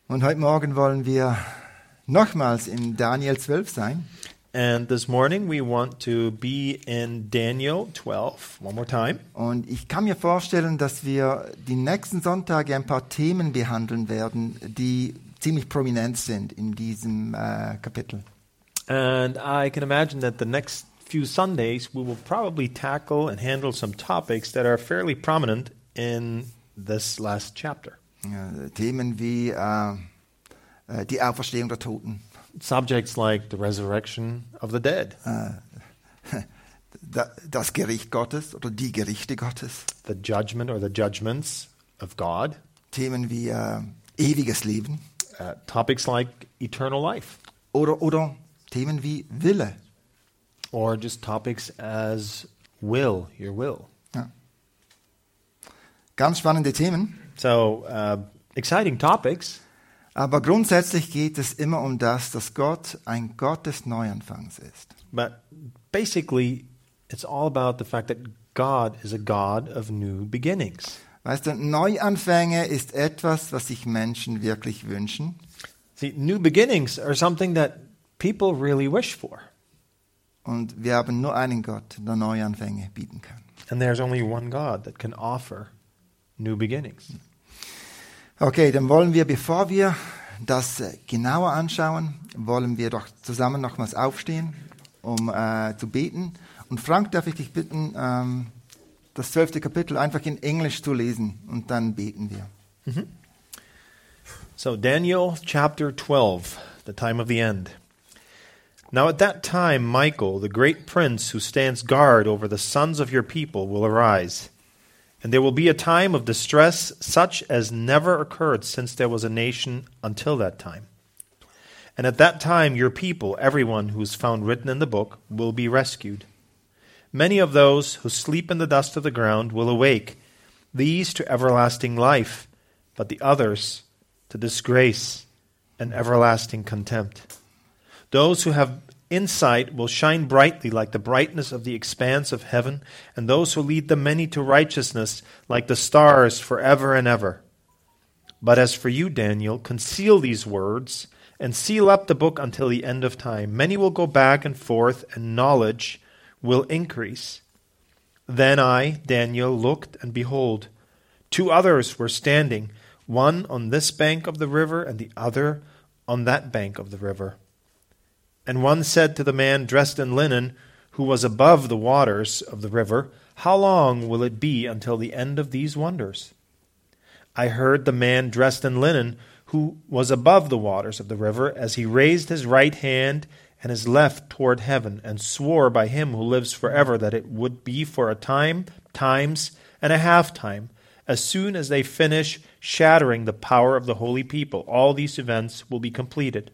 Und heute Morgen wollen wir nochmals in Daniel 12 sein. And this morning we want to be in Daniel 12 one more time. Und ich kann mir vorstellen, dass wir die nächsten Sonntage ein paar Themen behandeln werden, die ziemlich prominent sind in diesem Kapitel. And I can imagine that the next few Sundays we will probably tackle and handle some topics that are fairly prominent in this last chapter. Themen wie die Auferstehung der Toten. Subjects like the resurrection of the dead, das Gericht Gottes oder die Gerichte Gottes. the judgment or the judgments of God, Themen wie ewiges Leben. topics like eternal life, Oder Themen wie Wille. or just topics as will, your will. Ja. Ganz spannende Themen. So, exciting topics. Aber grundsätzlich geht es immer um das, dass Gott ein Gott des Neuanfangs ist. But basically, it's all about the fact that God is a God of new beginnings. Weißt du, Neuanfänge ist etwas, was sich Menschen wirklich wünschen. See, new beginnings are something that people really wish for. Und wir haben nur einen Gott, der Neuanfänge bieten kann. And there's only one God that can offer new beginnings. Okay, dann wollen wir, bevor wir das genauer anschauen, wollen wir doch zusammen nochmals aufstehen, um zu beten. Und Frank, darf ich dich bitten, das 12. Kapitel einfach in Englisch zu lesen und dann beten wir. So Daniel chapter 12, the time of the end. Now at that time Michael, the great prince who stands guard over the sons of your people, will arise. And there will be a time of distress such as never occurred since there was a nation until that time. And at that time your people, everyone who is found written in the book, will be rescued. Many of those who sleep in the dust of the ground will awake, these to everlasting life, but the others to disgrace and everlasting contempt. Those who have insight will shine brightly like the brightness of the expanse of heaven, and those who lead the many to righteousness like the stars forever and ever. But as for you, Daniel, conceal these words and seal up the book until the end of time. Many will go back and forth, and knowledge will increase. Then I, Daniel, looked, and behold, two others were standing, one on this bank of the river and the other on that bank of the river. And one said to the man dressed in linen, who was above the waters of the river, How long will it be until the end of these wonders? I heard the man dressed in linen, who was above the waters of the river, as he raised his right hand and his left toward heaven, and swore by him who lives forever that it would be for a time, times, and a half time, as soon as they finish shattering the power of the holy people. All these events will be completed.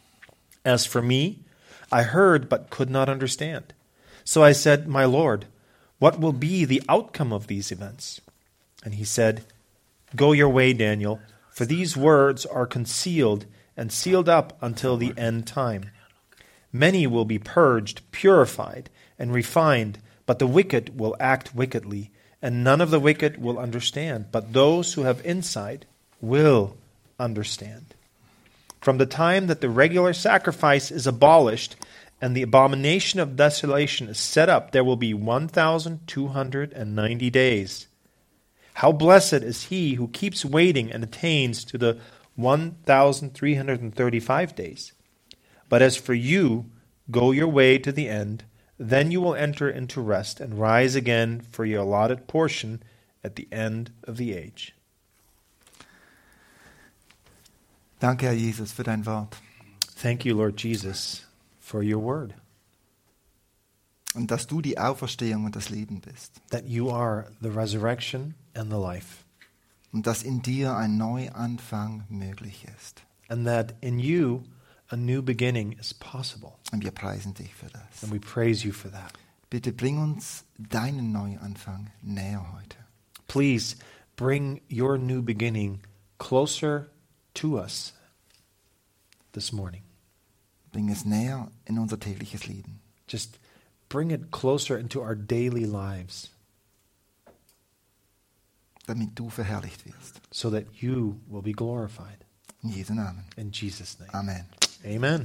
As for me, I heard but could not understand. So I said, My Lord, what will be the outcome of these events? And he said, Go your way, Daniel, for these words are concealed and sealed up until the end time. Many will be purged, purified, and refined, but the wicked will act wickedly, and none of the wicked will understand, but those who have insight will understand. From the time that the regular sacrifice is abolished and the abomination of desolation is set up, there will be 1,290 days. How blessed is he who keeps waiting and attains to the 1,335 days. But as for you, go your way to the end, then you will enter into rest and rise again for your allotted portion at the end of the age. Danke, Herr Jesus, für dein Wort. Thank you, Lord Jesus, for your word, Und dass du die Auferstehung und das Leben bist. that you are the resurrection and the life, Und dass in dir ein Neuanfang möglich ist. and that in you a new beginning is possible. Und wir preisen dich für das. And we praise you for that. Bitte bring uns deinen Neuanfang näher heute. Please bring your new beginning closer to us this morning. Bring es näher in unser tägliches Leben. Just bring it closer into our daily lives Damit du verherrlicht wirst. so that you will be glorified. In Jesu Namen. In Jesus' name. Amen. Amen.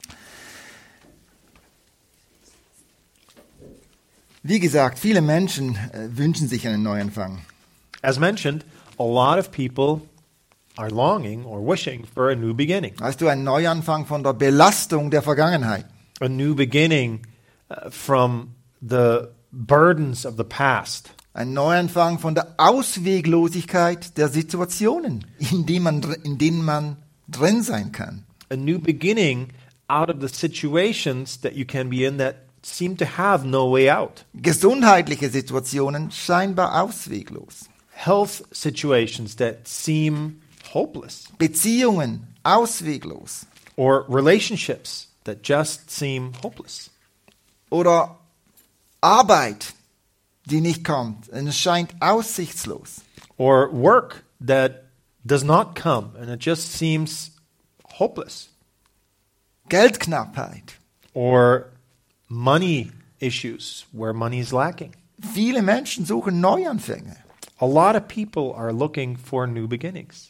Wie gesagt, viele Menschen wünschen sich einen Neuanfang. As mentioned, a lot of people are longing or wishing for a new beginning. Weißt du, ein Neuanfang von der Belastung der Vergangenheit. A new beginning from the burdens of the past. Ein Neuanfang von der Ausweglosigkeit der Situationen, in denen man drin sein kann. A new beginning out of the situations that you can be in that seem to have no way out. Gesundheitliche Situationen scheinbar ausweglos. Health situations that seem hopeless. Beziehungen ausweglos. Or relationships that just seem hopeless. Oder Arbeit, die nicht kommt und es scheint aussichtslos. Or work that does not come and it just seems hopeless. Geldknappheit. Or money issues where money is lacking. Viele Menschen suchen Neuanfänge, A lot of people are looking for new beginnings,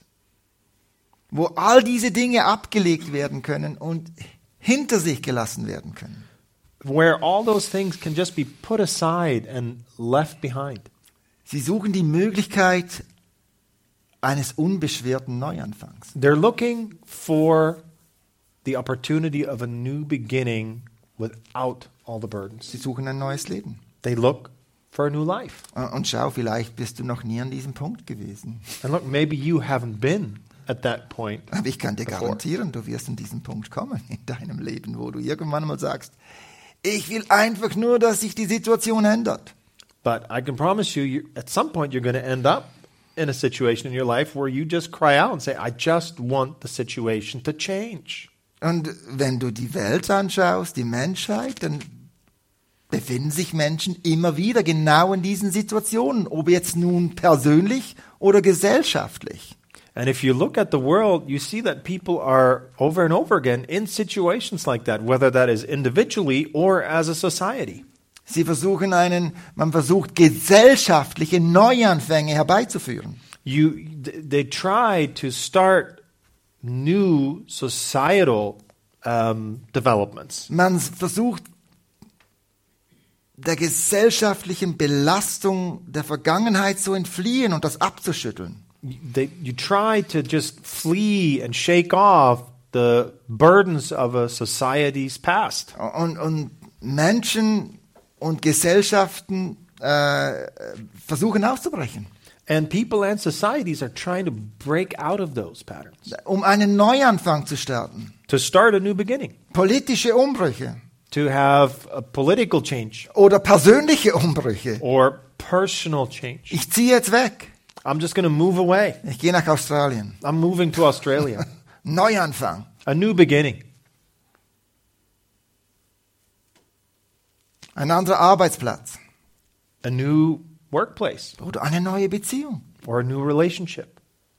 wo all diese Dinge abgelegt werden können und hinter sich gelassen werden können. where all those things can just be put aside and left behind. Sie suchen die Möglichkeit eines unbeschwerten Neuanfangs. They're looking for the opportunity of a new beginning without all the burdens. Sie suchen ein neues Leben. They look for a new life. Und schau, vielleicht bist du noch nie an diesem Punkt gewesen. And look, maybe you haven't been at that point. Aber ich kann dir before. garantieren, du wirst an diesen Punkt kommen in deinem Leben, wo du irgendwann mal sagst, ich will einfach nur, dass sich die Situation ändert. But I can promise you, at some point you're going to end up in a situation in your life where you just cry out and say, I just want the situation to change. Und wenn du die Welt anschaust, die Menschheit, dann befinden sich Menschen immer wieder genau in diesen Situationen, ob jetzt nun persönlich oder gesellschaftlich. And if you look at the world, you see that people are over and over again in situations like that, whether that is individually or as a society. Man versucht gesellschaftliche Neuanfänge herbeizuführen. They try to start new societal developments. Man versucht der gesellschaftlichen Belastung der Vergangenheit zu entfliehen und das abzuschütteln. You try to just flee and shake off the burdens of a society's past. Und Menschen und Gesellschaften versuchen auszubrechen. And people and societies are trying to break out of those patterns. Um einen Neuanfang zu starten. To start a new beginning. Politische Umbrüche. To have a political change. Oder persönliche Umbrüche. Or personal change. Ich ziehe jetzt weg. I'm just going to move away. Ich gehe nach Australien. I'm moving to Australia. Neuanfang. A new beginning. Ein anderer Arbeitsplatz. A new workplace. Oder eine neue Beziehung. Or a new relationship.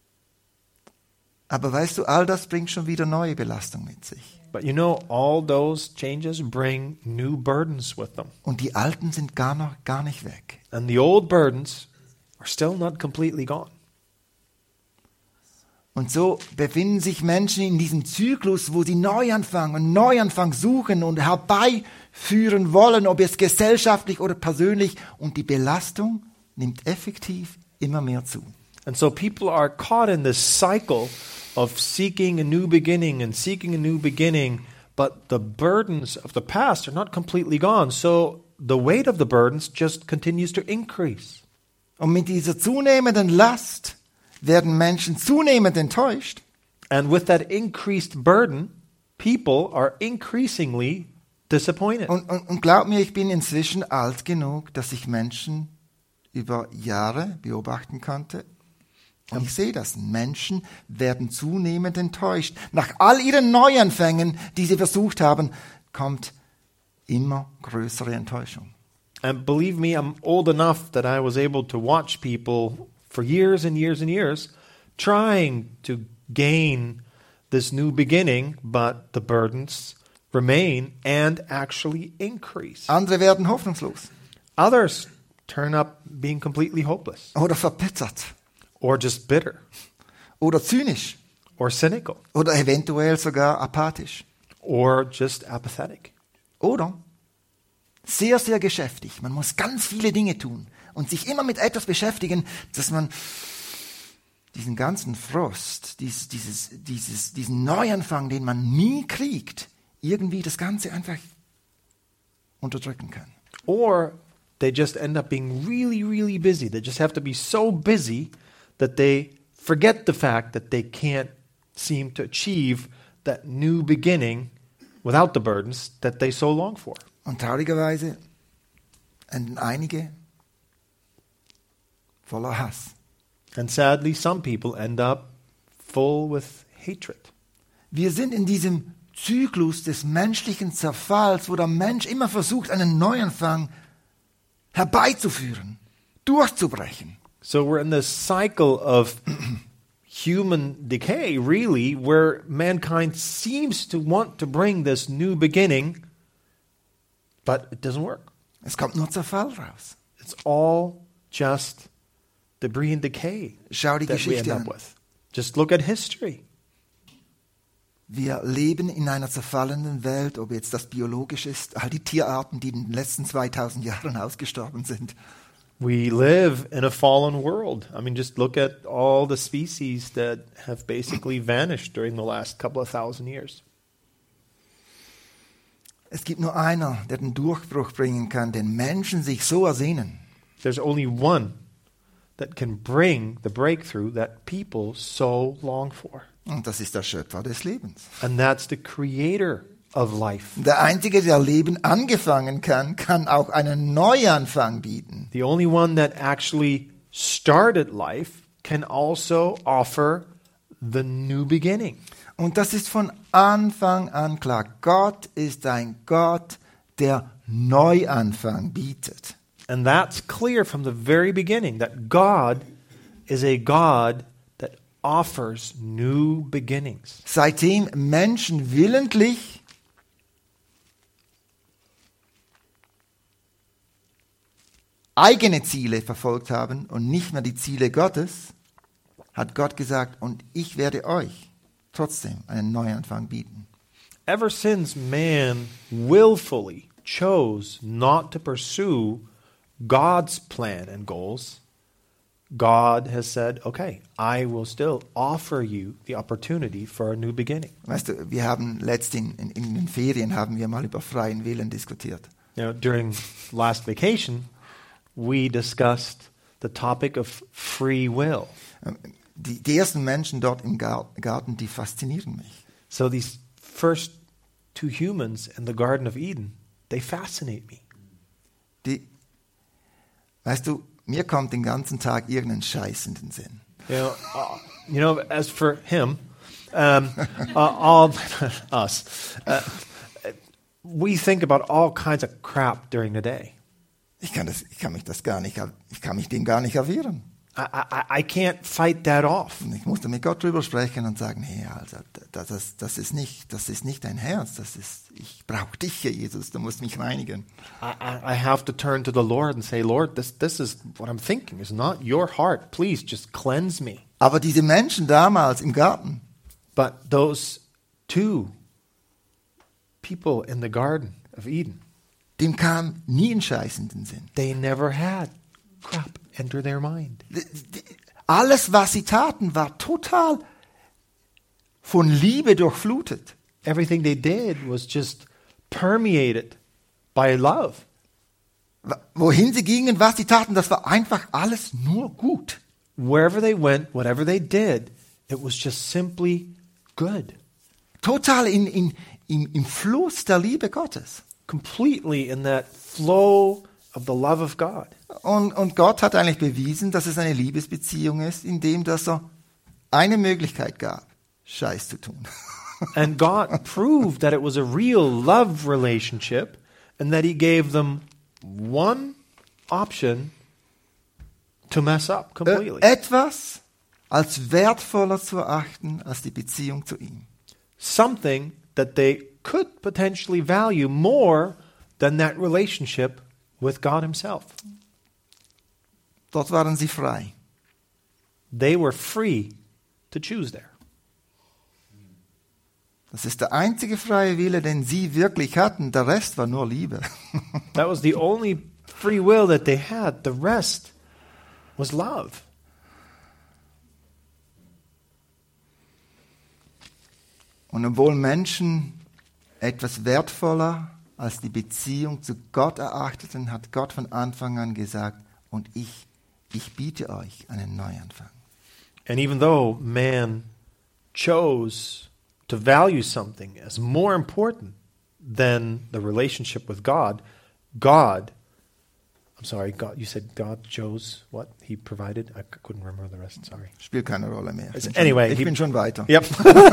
Aber weißt du, all das bringt schon wieder neue Belastung mit sich. But you know, all those changes bring new burdens with them. Und die alten sind gar nicht weg. And the old burdens are still not completely gone. Und so befinden sich Menschen in diesem Zyklus, wo sie Neuanfang suchen und herbeiführen wollen, ob es gesellschaftlich oder persönlich. Und die Belastung nimmt effektiv immer mehr zu. And so people are caught in this cycle of seeking a new beginning and seeking a new beginning, but the burdens of the past are not completely gone. So the weight of the burdens just continues to increase. Und mit dieser zunehmenden Last werden Menschen zunehmend enttäuscht. And with that increased burden, people are increasingly disappointed. Und glaub mir, ich bin inzwischen alt genug, dass ich Menschen über Jahre beobachten konnte. Und ich sehe das. Menschen werden zunehmend enttäuscht. Nach all ihren Neuanfängen, die sie versucht haben, kommt immer größere Enttäuschung. And believe me, I'm old enough that I was able to watch people for years and years and years trying to gain this new beginning, but the burdens remain and actually increase. Andere werden hoffnungslos. Others turn up being completely hopeless Oder verbittert. or just bitter Oder zynisch. or cynical oder eventuell sogar apathisch. or just apathetic. Oder sehr, sehr geschäftig. Man muss ganz viele Dinge tun und sich immer mit etwas beschäftigen, dass man diesen ganzen Frost, diesen Neuanfang, den man nie kriegt, irgendwie das Ganze einfach unterdrücken kann. Or they just end up being really, really busy. They just have to be so busy that they forget the fact that they can't seem to achieve that new beginning without the burdens that they so long for. Und traurigerweise enden einige voller Hass. And sadly, some people end up full with hatred. Wir sind in diesem Zyklus des menschlichen Zerfalls, wo der Mensch immer versucht, einen Neuanfang herbeizuführen, durchzubrechen. So we're in this cycle of human decay, really, where mankind seems to want to bring this new beginning, but it doesn't work. Es kommt nur Zerfall raus. It's all just debris and decay Schau die that we end Geschichte up an. with. Just look at history. Wir leben in einer zerfallenden Welt, ob jetzt das biologisch ist, all die Tierarten, die in den letzten 2000 Jahren ausgestorben sind. We live in a fallen world. I mean, just look at all the species that have basically vanished during the last couple of thousand years. Es gibt nur einer, der den Durchbruch bringen kann, den Menschen sich so ersehnen. There's only one that can bring the breakthrough that people so long for. Und das ist der Schöpfer des Lebens. And that's the creator of life. Der Einzige, der Leben angefangen kann auch einen Neuanfang bieten. The only one that actually started life can also offer the new beginning. Und das ist von Anfang an klar. Gott ist ein Gott, der Neuanfang bietet. And that's clear from the very beginning, that God is a God that offers new beginnings. Seitdem Menschen willentlich eigene Ziele verfolgt haben und nicht mehr die Ziele Gottes, hat Gott gesagt, und ich werde euch trotzdem einen Neuanfang bieten. Ever since man willfully chose not to pursue God's plan and goals, God has said, okay, I will still offer you the opportunity for a new beginning. Weißt du, wir haben letztens in den Ferien haben wir mal über freien Willen diskutiert. You know, during last vacation, we discussed the topic of free will. Die ersten Menschen dort im Garten, die faszinieren mich. So these first two humans in the Garden of Eden, they fascinate me. Weißt du, mir kommt den ganzen Tag irgendein Scheiß in den Sinn. You know, as for him, all us, we think about all kinds of crap during the day. Ich kann mich dem gar nicht erwehren. I can't fight that off. Und ich musste mit Gott drüber sprechen und sagen, hey, also das ist nicht dein Herz, ich brauche dich hier, Jesus, du musst mich reinigen. I have to turn to the Lord and say, Lord, this is what I'm thinking. It's not your heart. Please just cleanse me. Aber diese Menschen damals im Garten, But those two people in the Garden of Eden, dem kam nie ein Scheiß in den Sinn. they never had crap enter their mind. Alles, was sie taten, war total von Liebe durchflutet. Everything they did was just permeated by love. Wohin sie gingen, was sie taten, das war einfach alles nur gut. Wherever they went, whatever they did, it was just simply good. Total im Fluss der Liebe Gottes. Completely in that flow of the love of God. Und Gott hat eigentlich bewiesen, dass es eine Liebesbeziehung ist, indem dass er eine Möglichkeit gab, Scheiß zu tun. And God proved that it was a real love relationship and that he gave them one option to mess up completely. Etwas als wertvoller zu erachten als die Beziehung zu ihm. Something that they could potentially value more than that relationship with God himself. Dort waren sie frei. They were free to choose there. Das ist der einzige freie Wille, den sie wirklich hatten. Der Rest war nur Liebe. That was the only free will that they had. The rest was love. Und obwohl Menschen etwas wertvoller als die Beziehung zu Gott erachteten, hat Gott von Anfang an gesagt, und ich biete euch einen Neuanfang. And even though man chose to value something as more important than the relationship with God, God, you said God chose what? He provided? I couldn't remember the rest, sorry. Spielt keine Rolle mehr. Ich bin schon weiter. Yep.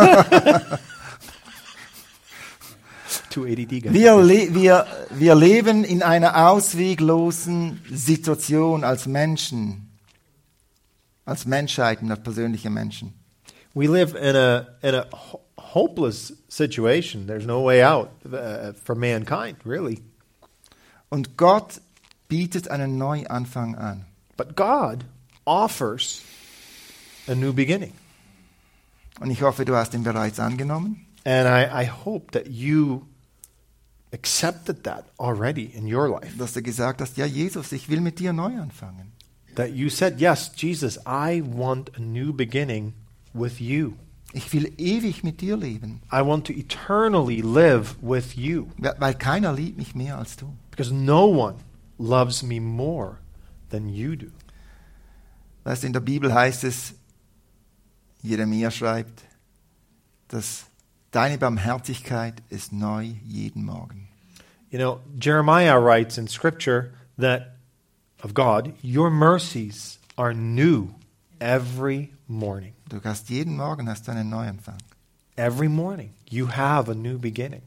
Too ADD guy. Wir leben in einer ausweglosen Situation als Menschen, als Menschheit und als persönliche Menschen. We live in a hopeless situation. There's no way out for mankind, really. Und Gott bietet einen Neuanfang an. But God offers a new beginning. Und ich hoffe, du hast ihn bereits angenommen. And I hope that you accepted that already in your life. Dass du gesagt hast, ja Jesus, ich will mit dir neu anfangen. That you said, yes, Jesus, I want a new beginning with you. Ich will ewig mit dir leben. I want to eternally live with you. Weil keiner liebt mich mehr als du. Because no one loves me more than you do. Weißt du, in der Bibel heißt es, Jeremia schreibt, dass deine Barmherzigkeit ist neu jeden Morgen. You know, Jeremiah writes in Scripture that of God, your mercies are new every morning. Du hast jeden Morgen hast du einen Neuanfang. Every morning you have a new beginning.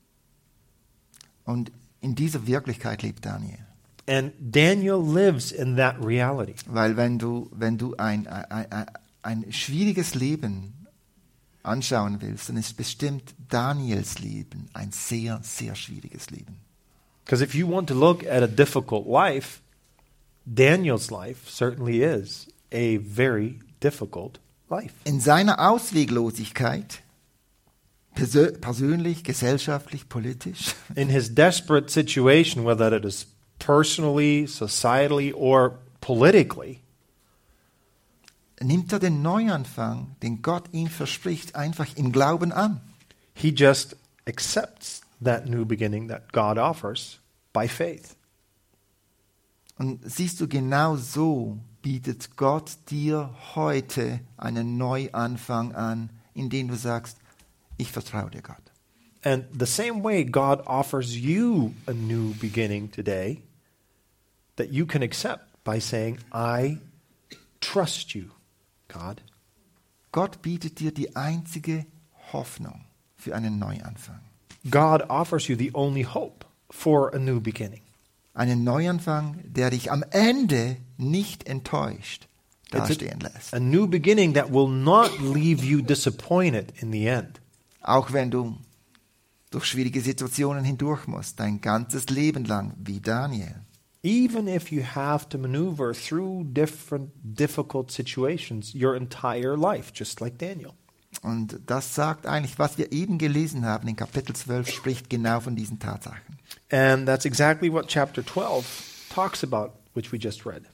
Und in dieser Wirklichkeit lebt Daniel. And Daniel lives in that reality. Weil wenn du ein schwieriges Leben anschauen willst, dann ist bestimmt Daniels Leben ein sehr, sehr schwieriges Leben. Because if you want to look at a difficult life, Daniel's life certainly is a very difficult life. In seiner Ausweglosigkeit, persönlich, gesellschaftlich, politisch, In his desperate situation, whether it is personally, societally, or politically, nimmt er den Neuanfang, den Gott ihm verspricht, einfach im Glauben an. he just accepts that new beginning that God offers by faith. Und siehst du, genau so bietet Gott dir heute einen Neuanfang an, indem du sagst, ich vertraue dir, Gott. And the same way God offers you a new beginning today that you can accept by saying, I trust you, God. Gott bietet dir die einzige Hoffnung für einen Neuanfang. God offers you the only hope for a new beginning. Einen Neuanfang, der dich am Ende nicht enttäuscht dastehen lässt. A new beginning that will not leave you disappointed in the end. Auch wenn du durch schwierige Situationen hindurch musst, dein ganzes Leben lang, wie Daniel. Even if you have to maneuver through different difficult situations your entire life, just like Daniel. Und das sagt eigentlich, was wir eben gelesen haben in Kapitel 12, spricht genau von diesen Tatsachen. And that's exactly what chapter 12 talks about, which we just read.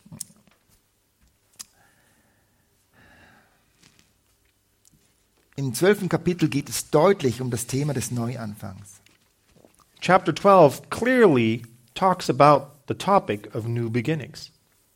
Im 12. Kapitel geht es deutlich um das Thema des Neuanfangs. Chapter 12 clearly talks about the topic of new beginnings,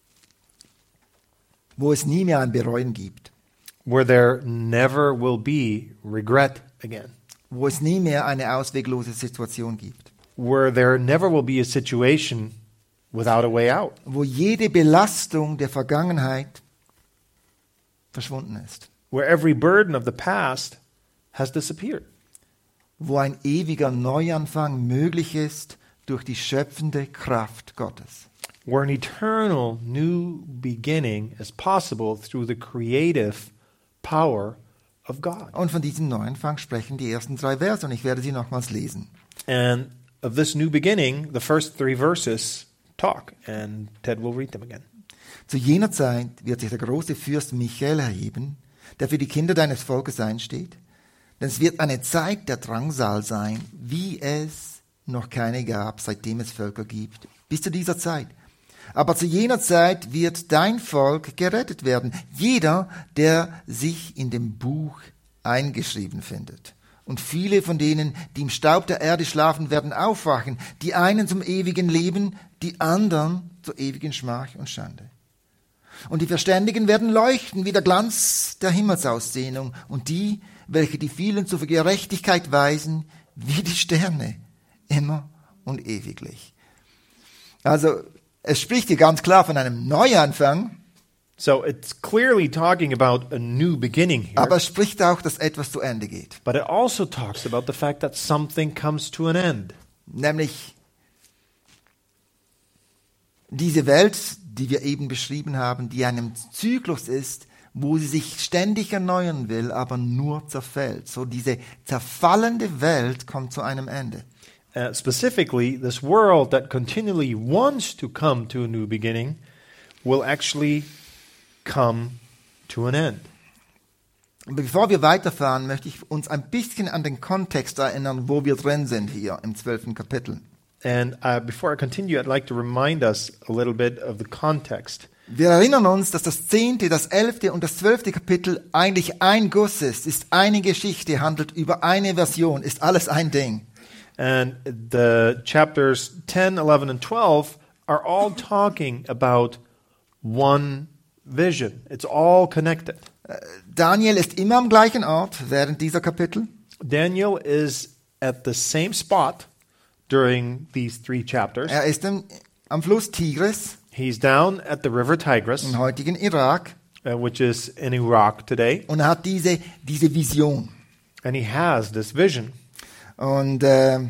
Wo es nie mehr ein Bereuen gibt. where there never will be regret again, Wo es nie mehr eine ausweglose Situation gibt. where there never will be a situation without a way out, Wo jede Belastung der Vergangenheit verschwunden ist. where every burden of the past has disappeared, Wo ein ewiger Neuanfang möglich ist durch die schöpfende Kraft Gottes. where an eternal new beginning is possible through the creative power of God. Und von diesem Neuanfang sprechen die ersten 3 Verse und ich werde sie nochmals lesen. And of this new beginning, the first 3 verses talk, and Ted will read them again. Zu jener Zeit wird sich der große Fürst Michael erheben, der für die Kinder deines Volkes einsteht, Denn es wird eine Zeit der Drangsal sein, wie es noch keine gab, seitdem es Völker gibt, bis zu dieser Zeit. Aber zu jener Zeit wird dein Volk gerettet werden, jeder, der sich in dem Buch eingeschrieben findet. Und viele von denen, die im Staub der Erde schlafen, werden aufwachen, die einen zum ewigen Leben, die anderen zur ewigen Schmach und Schande. Und die Verständigen werden leuchten wie der Glanz der Himmelsaussehung, und die, welche die vielen zur Gerechtigkeit weisen, wie die Sterne, immer und ewiglich. Also, es spricht hier ganz klar von einem Neuanfang. So it's clearly talking about a new beginning here. Aber es spricht auch, dass etwas zu Ende geht. But it also talks about the fact that something comes to an end. Nämlich diese Welt, die wir eben beschrieben haben, die einem Zyklus ist, wo sie sich ständig erneuern will, aber nur zerfällt. So diese zerfallende Welt kommt zu einem Ende. Specifically, this world that continually wants to come to a new beginning will actually come to an end. Bevor wir weiterfahren, möchte ich uns ein bisschen an den Kontext erinnern, wo wir drin sind hier im 12. Kapitel. And before I continue, I'd like to remind us a little bit of the context. Wir erinnern uns, dass das 10., das 11. und das 12. Kapitel eigentlich ein Guss ist eine Geschichte, handelt über eine Version, ist alles ein Ding. And the chapters 10, 11, and 12 are all talking about one vision. It's all connected. Daniel ist immer am gleichen Ort während dieser Kapitel. Daniel is at the same spot during these 3 chapters. Er ist am Fluss Tigris He's down at the river Tigris, im heutigen Irak, which is in Iraq today, und er hat diese Vision. and he has this vision. Und wir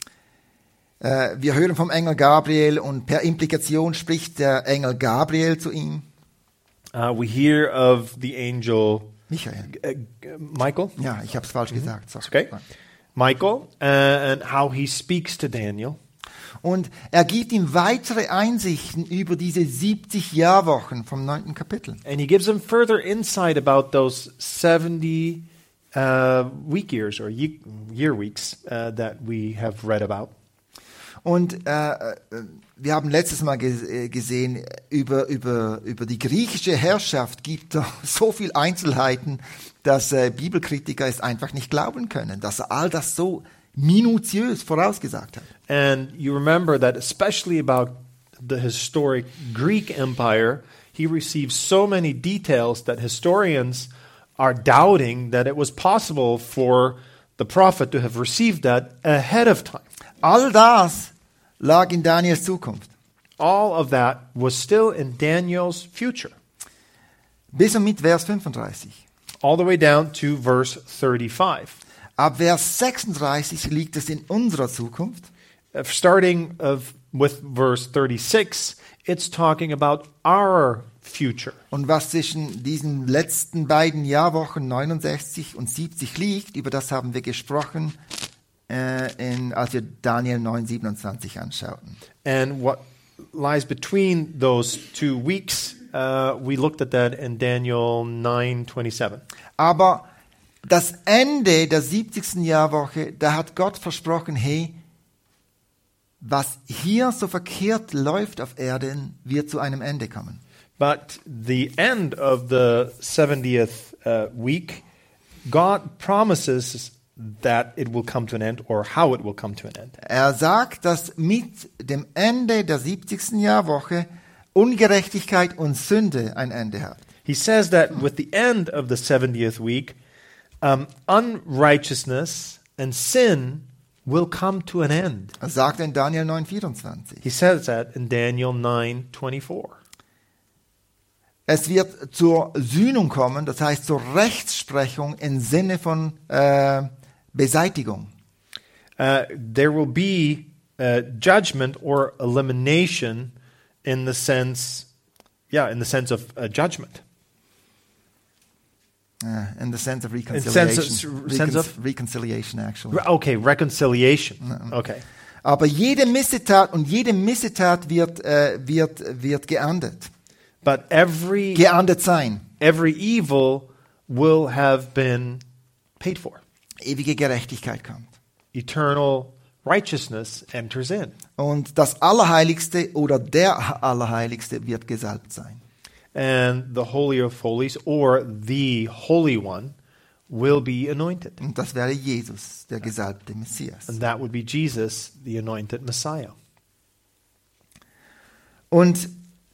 hören vom Engel Gabriel, und per Implikation spricht der Engel Gabriel zu ihm. We hear of the angel Michael. Michael. Ja, ich habe es falsch gesagt. Sorry. Okay. Michael, and how he speaks to Daniel. Und er gibt ihm weitere Einsichten über diese 70 Jahrwochen vom 9. Kapitel. And he gives him further insight about those 70 week years or year weeks that we have read about. Und wir haben letztes Mal gesehen, über die griechische Herrschaft gibt es so viel Einzelheiten, dass Bibelkritiker es einfach nicht glauben können, dass er all das so minutiös vorausgesagt hat. And you remember that especially about the historic Greek Empire, he receives so many details that historians are doubting that it was possible for the prophet to have received that ahead of time. All das lag in Daniels Zukunft. All of that was still in Daniel's future. Bis und mit Vers 35. All the way down to verse 35. Ab Vers 36 liegt es in unserer Zukunft. Starting with verse 36, it's talking about our future. Und was zwischen diesen letzten beiden Jahrwochen 69 und 70 liegt, über das haben wir gesprochen, als wir Daniel 9:27 anschauten. And what lies between those 2 weeks, we looked at that in Daniel 9:27. Aber das Ende der 70. Jahrwoche, da hat Gott versprochen, hey, was hier so verkehrt läuft auf Erden, wird zu einem Ende kommen. But the end of the 70th week, God promises that it will come to an end, or how it will come to an end. Er sagt, dass mit dem Ende der 70. Jahrwoche Ungerechtigkeit und Sünde ein Ende hat. He says that with the end of the 70th week, unrighteousness and sin will come to an end. Er sagt in Daniel 9:24. He says that in Daniel 9:24. Es wird zur Sühnung kommen, das heißt zur Rechtsprechung im Sinne von Beseitigung. There will be judgment or elimination in the sense of judgment. In the sense of reconciliation. Reconciliation, actually. Okay, reconciliation. Okay. Aber jede Missetat und jede Missetat wird geahndet. But geahndet sein. Every evil will have been paid for. ewige Gerechtigkeit kommt. Eternal righteousness enters in. Und das Allerheiligste oder der Allerheiligste wird gesalbt sein. And the Holy of Holies, or the Holy One, will be anointed. Und das wäre Jesus, der gesalbte Messias. And that would be Jesus, the anointed Messiah. Und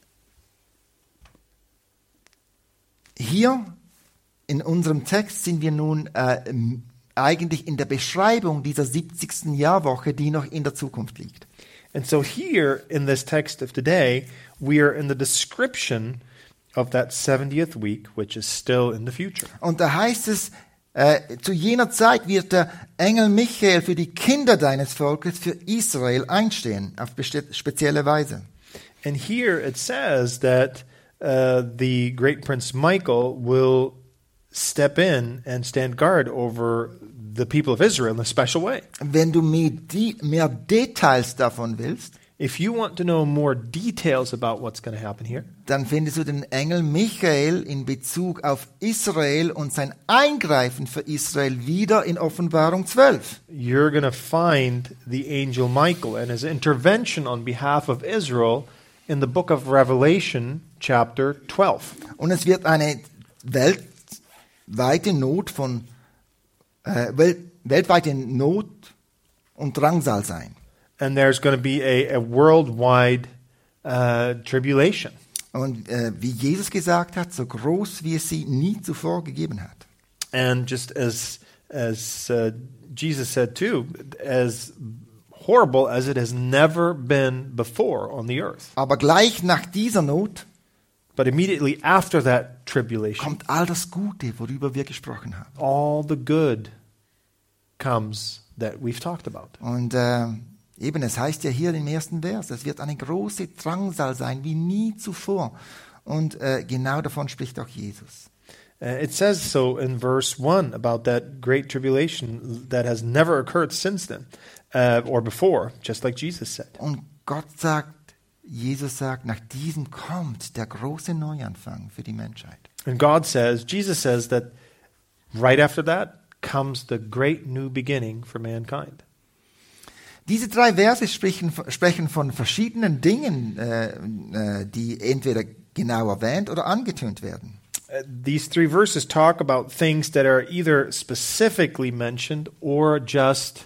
hier in unserem Text sind wir nun eigentlich in der Beschreibung dieser 70. Jahrwoche, die noch in der Zukunft liegt. And so here in this text of today, we are in the description of that 70th week, which is still in the future. Und da heißt es, zu jener Zeit wird der Engel Michael für die Kinder deines Volkes, für Israel, einstehen, auf spezielle Weise. And here it says that the great Prince Michael will step in and stand guard over the people of Israel in a special way. Wenn du mehr Details davon willst, If you want to know more details about what's going to happen here, dann findest du den Engel Michael in Bezug auf Israel und sein Eingreifen für Israel wieder in Offenbarung 12. you're going to find the angel Michael and his intervention on behalf of Israel in the book of Revelation, chapter 12. Und es wird eine weltweite Not und Drangsal sein. And there's going to be a worldwide tribulation. Und wie Jesus gesagt hat, so groß wie es sie nie zuvor gegeben hat. And just as Jesus said too, as horrible as it has never been before on the earth. Aber gleich nach dieser Not But immediately after that tribulation, kommt all das Gute, worüber wir gesprochen haben. all the good comes that we've talked about. Und eben, es heißt ja hier im ersten Vers, es wird eine große Drangsal sein, wie nie zuvor. Und genau davon spricht auch Jesus. It says so in verse 1 about that great tribulation that has never occurred since then, or before, just like Jesus said. Und Jesus sagt, nach diesem kommt der große Neuanfang für die Menschheit. And Jesus says that right after that comes the great new beginning for mankind. Diese 3 Verse sprechen von verschiedenen Dingen, die entweder genau erwähnt oder angetönt werden. These 3 verses talk about things that are either specifically mentioned or just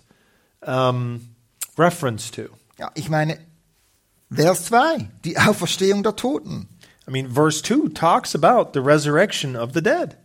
reference to. Ja, ich meine, Vers 2, die Auferstehung der Toten. I mean, verse 2 talks about the resurrection of the dead.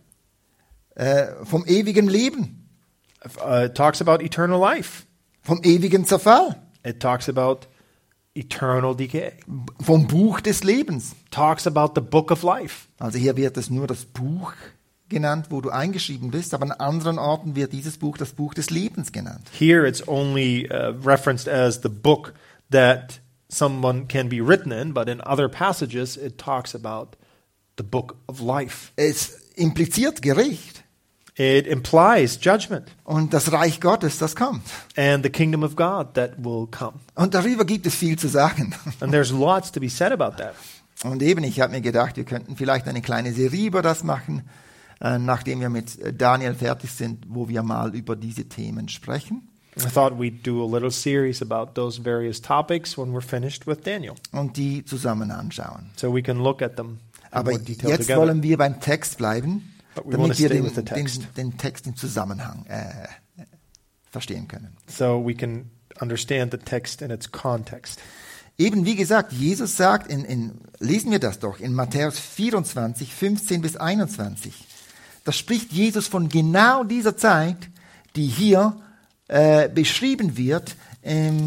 Vom ewigen Leben, It talks about eternal life. vom ewigen Zerfall, It talks about eternal decay. vom Buch des Lebens. Talks about the book of life. Also hier wird es nur das Buch genannt, wo du eingeschrieben bist, aber an anderen Orten wird dieses Buch das Buch des Lebens genannt. Here it's only referenced as the book that someone can be written in, but in other passages it talks about the book of life. Es impliziert Gericht It implies judgment und das Reich Gottes, das kommt. and the kingdom of God that will come. Und darüber gibt es viel zu sagen. And there's lots to be said about that. Und eben, ich habe mir gedacht, wir könnten vielleicht eine kleine Serie über das machen, nachdem wir mit Daniel fertig sind, wo wir mal über diese Themen sprechen. I thought we'd do a little series about those various topics when we're finished with Daniel, Und die zusammen anschauen. so we can look at them in Aber more detail jetzt together. wollen wir beim Text bleiben, But we wanna damit wir stay with the text. den Text im Zusammenhang verstehen können. So we can understand the text in its context. Eben wie gesagt, Jesus sagt, lesen wir das doch, in Matthäus 24, 15 bis 21. Da spricht Jesus von genau dieser Zeit, die hier beschrieben wird in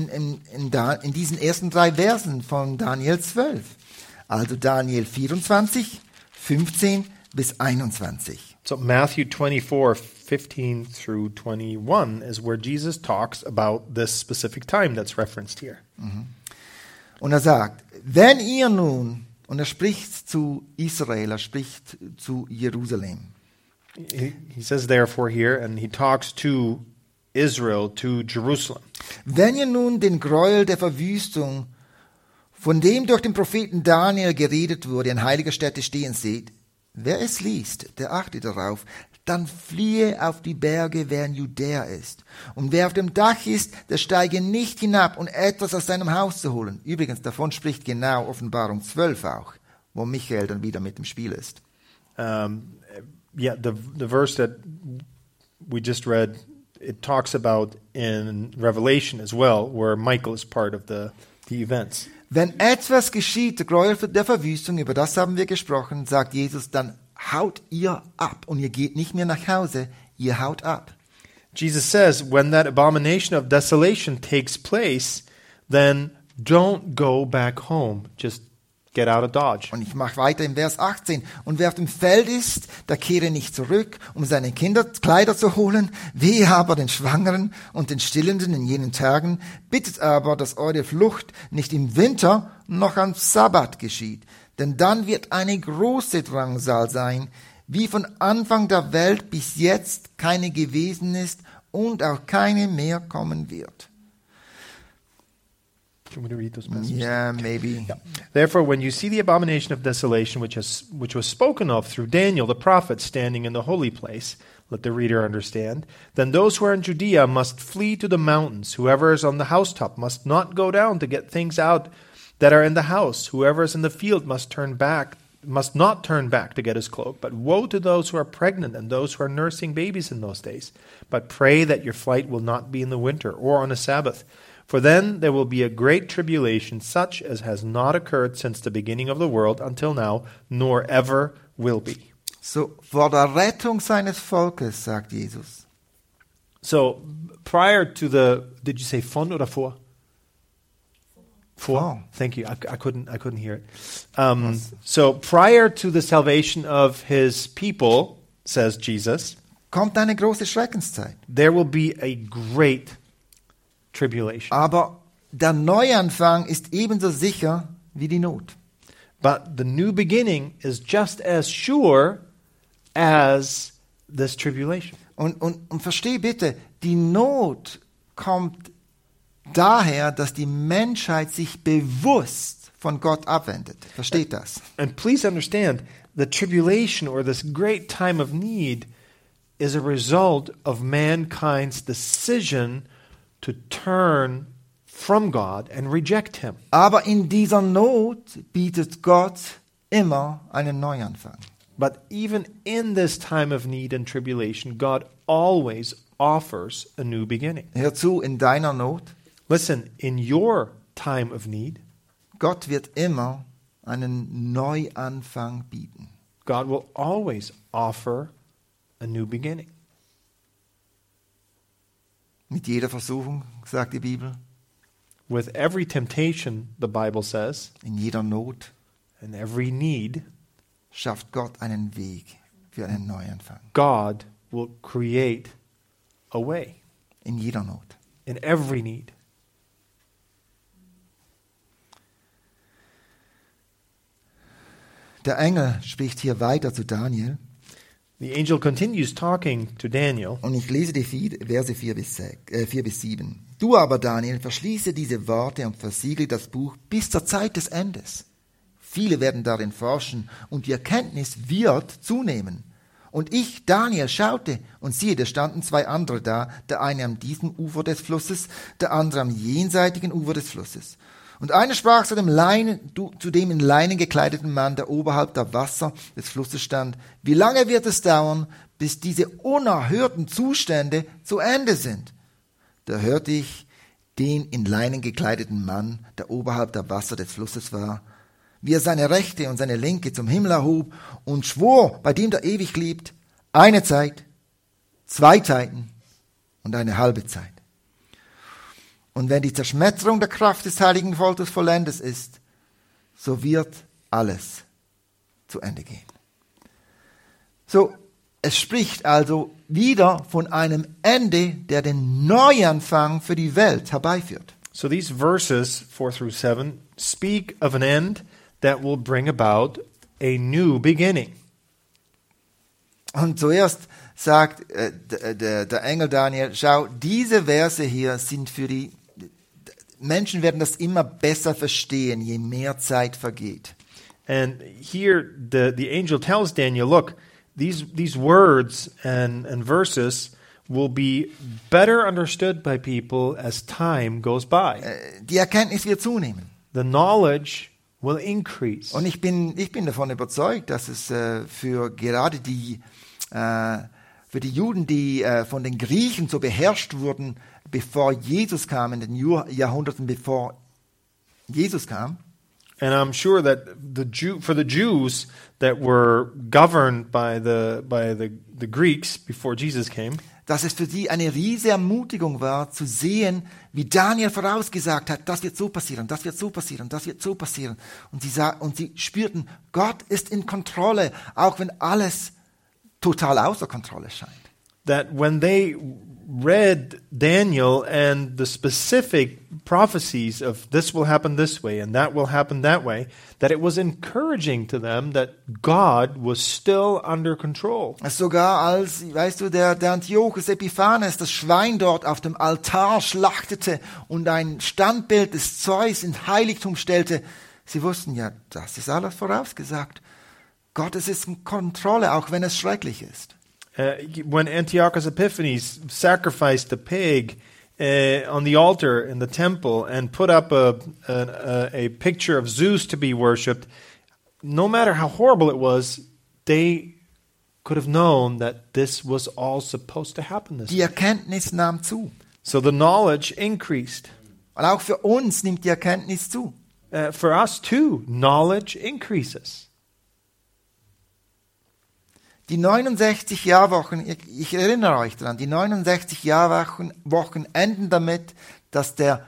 diesen ersten 3 Versen von Daniel 12. Also Daniel 24, 15 bis 21. So Matthew 24, 15 through 21 is where Jesus talks about this specific time that's referenced here. Und er sagt, wenn ihr nun, und er spricht zu Israel, er spricht zu Jerusalem. He says therefore here, and he talks to Israel, to Jerusalem. Wenn ihr nun den Gräuel der Verwüstung, von dem durch den Propheten Daniel geredet wurde, in heiliger Stätte stehen seht, wer es liest, der achte darauf, dann fliehe auf die Berge, wer in Judäa ist. Und wer auf dem Dach ist, der steige nicht hinab, um etwas aus seinem Haus zu holen. Übrigens, davon spricht genau Offenbarung 12 auch, wo Michael dann wieder mit im Spiel ist. The verse that we just read, it talks about in Revelation as well, where Michael is part of the events. Wenn etwas geschieht, der Gräuel der Verwüstung, über das haben wir gesprochen, sagt Jesus, dann haut ihr ab und ihr geht nicht mehr nach Hause, ihr haut ab. Jesus says, when that abomination of desolation takes place, then don't go back home. Just get out of Dodge. Und ich mache weiter im Vers 18. Und wer auf dem Feld ist, der kehre nicht zurück, um seine Kinderkleider zu holen. Wehe aber den Schwangeren und den Stillenden in jenen Tagen. Bittet aber, dass eure Flucht nicht im Winter noch am Sabbat geschieht. Denn dann wird eine große Drangsal sein, wie von Anfang der Welt bis jetzt keine gewesen ist und auch keine mehr kommen wird. Do you want me to read those passages? Yeah, maybe. Yeah. Therefore, when you see the abomination of desolation, which was spoken of through Daniel the prophet standing in the holy place, let the reader understand, then those who are in Judea must flee to the mountains. Whoever is on the housetop must not go down to get things out that are in the house. Whoever is in the field must not turn back to get his cloak. But woe to those who are pregnant and those who are nursing babies in those days. But pray that your flight will not be in the winter or on a Sabbath. For then there will be a great tribulation, such as has not occurred since the beginning of the world until now, nor ever will be. So, vor der Rettung seines Volkes, sagt Jesus. So, prior to did you say von oder vor? Vor. Thank you. I couldn't hear it. So, prior to the salvation of his people, says Jesus, Kommt eine große Schreckenszeit. there will be a great tribulation. Aber der Neuanfang ist ebenso sicher wie die Not. But the new beginning is just as sure as this tribulation. Und versteh bitte, die Not kommt daher, dass die Menschheit sich bewusst von Gott abwendet. Versteht das? And please understand, the tribulation or this great time of need is a result of mankind's decision to turn from God and reject him. Aber in dieser Not bietet Gott immer einen Neuanfang. But even in this time of need and tribulation, God always offers a new beginning. Hör zu, in deiner Not, Listen, in your time of need, Gott wird immer einen Neuanfang bieten. God will always offer a new beginning. Mit jeder Versuchung, sagt die Bibel, With every temptation, the Bible says, in jeder Not and every need, schafft Gott einen Weg für einen Neuanfang. God will create a way In jeder Not. in every need. Der Engel spricht hier weiter zu Daniel The angel continues talking to Daniel, und ich lese die Verse 4 bis 7. Du aber, Daniel, verschließe diese Worte und versiegle das Buch bis zur Zeit des Endes. Viele werden darin forschen und die Erkenntnis wird zunehmen. Und ich, Daniel, schaute und siehe, da standen zwei andere da, der eine am diesem Ufer des Flusses, der andere am jenseitigen Ufer des Flusses. Und einer sprach zu dem in Leinen gekleideten Mann, der oberhalb der Wasser des Flusses stand: Wie lange wird es dauern, bis diese unerhörten Zustände zu Ende sind? Da hörte ich den in Leinen gekleideten Mann, der oberhalb der Wasser des Flusses war, wie er seine rechte und seine linke zum Himmel erhob und schwor, bei dem der ewig lebt, eine Zeit, 2 Zeiten und eine halbe Zeit. Und wenn die Zerschmetterung der Kraft des heiligen Volkes vollendet ist, so wird alles zu Ende gehen. So, es spricht also wieder von einem Ende, der den Neuanfang für die Welt herbeiführt. So these verses 4 through 7 speak of an end that will bring about a new beginning. Und zuerst sagt der Engel Daniel, schau, diese Verse hier sind für die Menschen, werden das immer besser verstehen, je mehr Zeit vergeht. And here the angel tells Daniel, look, these words and verses will be better understood by people as time goes by. Die Erkenntnis wird zunehmen. The knowledge will increase. Und ich bin davon überzeugt, dass es für gerade für die Juden, die von den Griechen so beherrscht wurden, bevor Jesus kam, in den Jahrhunderten bevor Jesus kam, And I'm sure that for the Jews that were governed by the Greeks before Jesus came, dass es für sie eine riesige Ermutigung war, zu sehen, wie Daniel vorausgesagt hat, das wird so passieren, das wird so passieren, das wird so passieren. Und sie spürten, Gott ist in Kontrolle, auch wenn alles total außer Kontrolle scheint. that when they read Daniel and the specific prophecies of this will happen this way and that will happen that way, that it was encouraging to them that God was still under control. Sogar als, weißt du, der Antiochus Epiphanes das Schwein dort auf dem Altar schlachtete und ein Standbild des Zeus ins Heiligtum stellte, sie wussten ja, das ist alles vorausgesagt. Gott ist in Kontrolle, auch wenn es schrecklich ist. When Antiochus Epiphanes sacrificed the pig on the altar in the temple and put up a picture of Zeus to be worshipped, no matter how horrible it was, they could have known that this was all supposed to happen this Die way. Erkenntnis nahm zu. So the knowledge increased. Und auch für uns nimmt die Erkenntnis zu. For us too, knowledge increases. Die 69 Jahrwochen, ich erinnere euch daran, die 69 Jahrwochen enden damit, dass der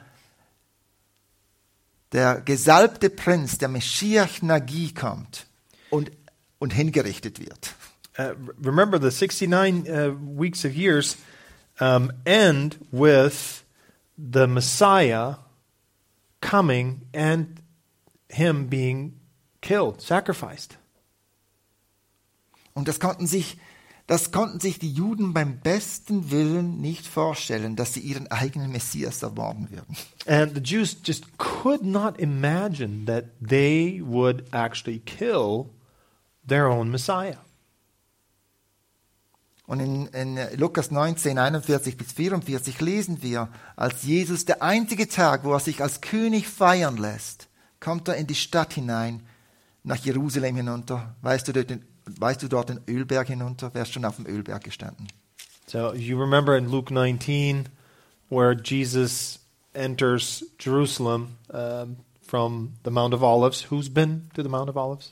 gesalbte Prinz, der Meschiach Nagi kommt und hingerichtet wird. Remember, the 69 weeks of years end with the Messiah coming and him being killed, sacrificed. Und das konnten sich die Juden beim besten Willen nicht vorstellen, dass sie ihren eigenen Messias ermorden würden. And the Jews just could not imagine that they would actually kill their own Messiah. Und in Lukas 19, 41 bis 44 lesen wir, als Jesus der einzige Tag, wo er sich als König feiern lässt, kommt er in die Stadt hinein, nach Jerusalem hinunter. Weißt du dort den Ölberg hinunter? Wer ist schon auf dem Ölberg gestanden? So you remember in Luke 19 where Jesus enters Jerusalem from the Mount of Olives. Who's been to the Mount of Olives?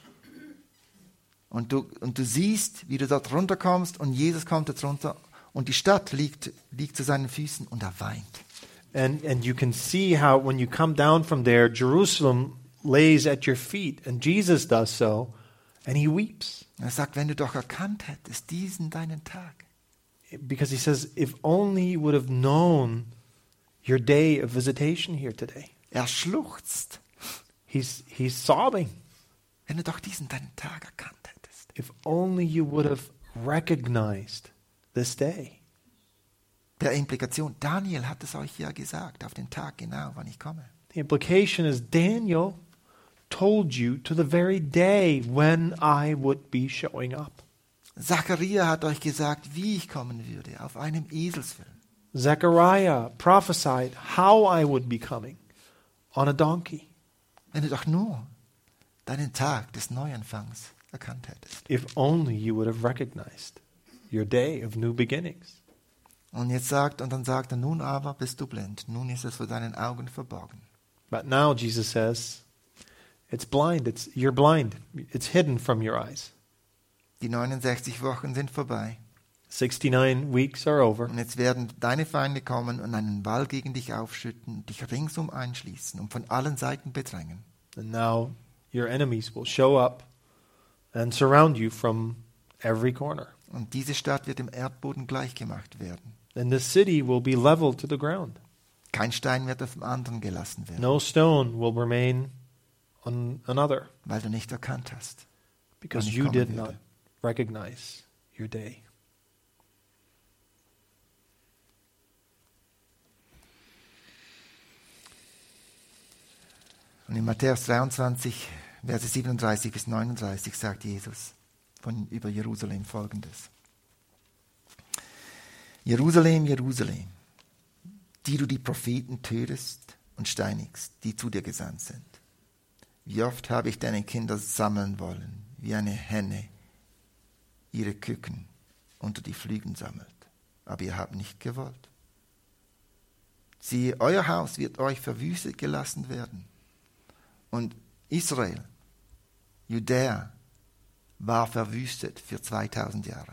Und du siehst, wie du dort runterkommst und Jesus kommt dort runter und die Stadt liegt zu seinen Füßen und er weint. And you can see how when you come down from there, Jerusalem lays at your feet and Jesus does so. And he weeps. Er sagt, wenn du doch erkannt hättest, diesen deinen Tag. Because he says, if only you would have known your day of visitation here today. Er schluchzt. He's sobbing. Wenn du doch diesen deinen Tag erkannt hättest. If only you would have recognized this day. Der Implikation, Daniel hat es euch ja gesagt, auf den Tag genau, wann ich komme. The implication is Daniel told you to the very day when I would be showing up. Zachariah hat euch gesagt, wie ich kommen würde, auf einem Eselsfell. Zechariah prophesied how I would be coming on a donkey. Wenn du doch nur deinen Tag des Neuanfangs erkannt hättest. If only you would have recognized your day of new beginnings. Und dann sagt er, nun aber bist du blind, nun ist es vor deinen Augen verborgen. But now Jesus says, it's blind. You're blind. It's hidden from your eyes. Die 69 Wochen sind vorbei. 69 weeks are over. Und jetzt werden deine Feinde kommen und einen Wall gegen dich aufschütten, dich ringsum einschließen und von allen Seiten bedrängen. And now your enemies will show up and surround you from every corner. Und diese Stadt wird dem Erdboden gleichgemacht werden. And the city will be leveled to the ground. Kein Stein wird auf dem anderen gelassen werden. No stone will remain on another. Weil du nicht erkannt hast. Because wann ich you kommen did würde. not recognize your day. Und in Matthäus 23, Verse 37 bis 39 sagt Jesus, über Jerusalem Folgendes. Jerusalem, Jerusalem, die du die Propheten tötest und steinigst, die zu dir gesandt sind. Wie oft habe ich deine Kinder sammeln wollen, wie eine Henne ihre Küken unter die Flügel sammelt, aber ihr habt nicht gewollt. Siehe, euer Haus wird euch verwüstet gelassen werden. Und Israel, Judäa, war verwüstet für 2000 Jahre.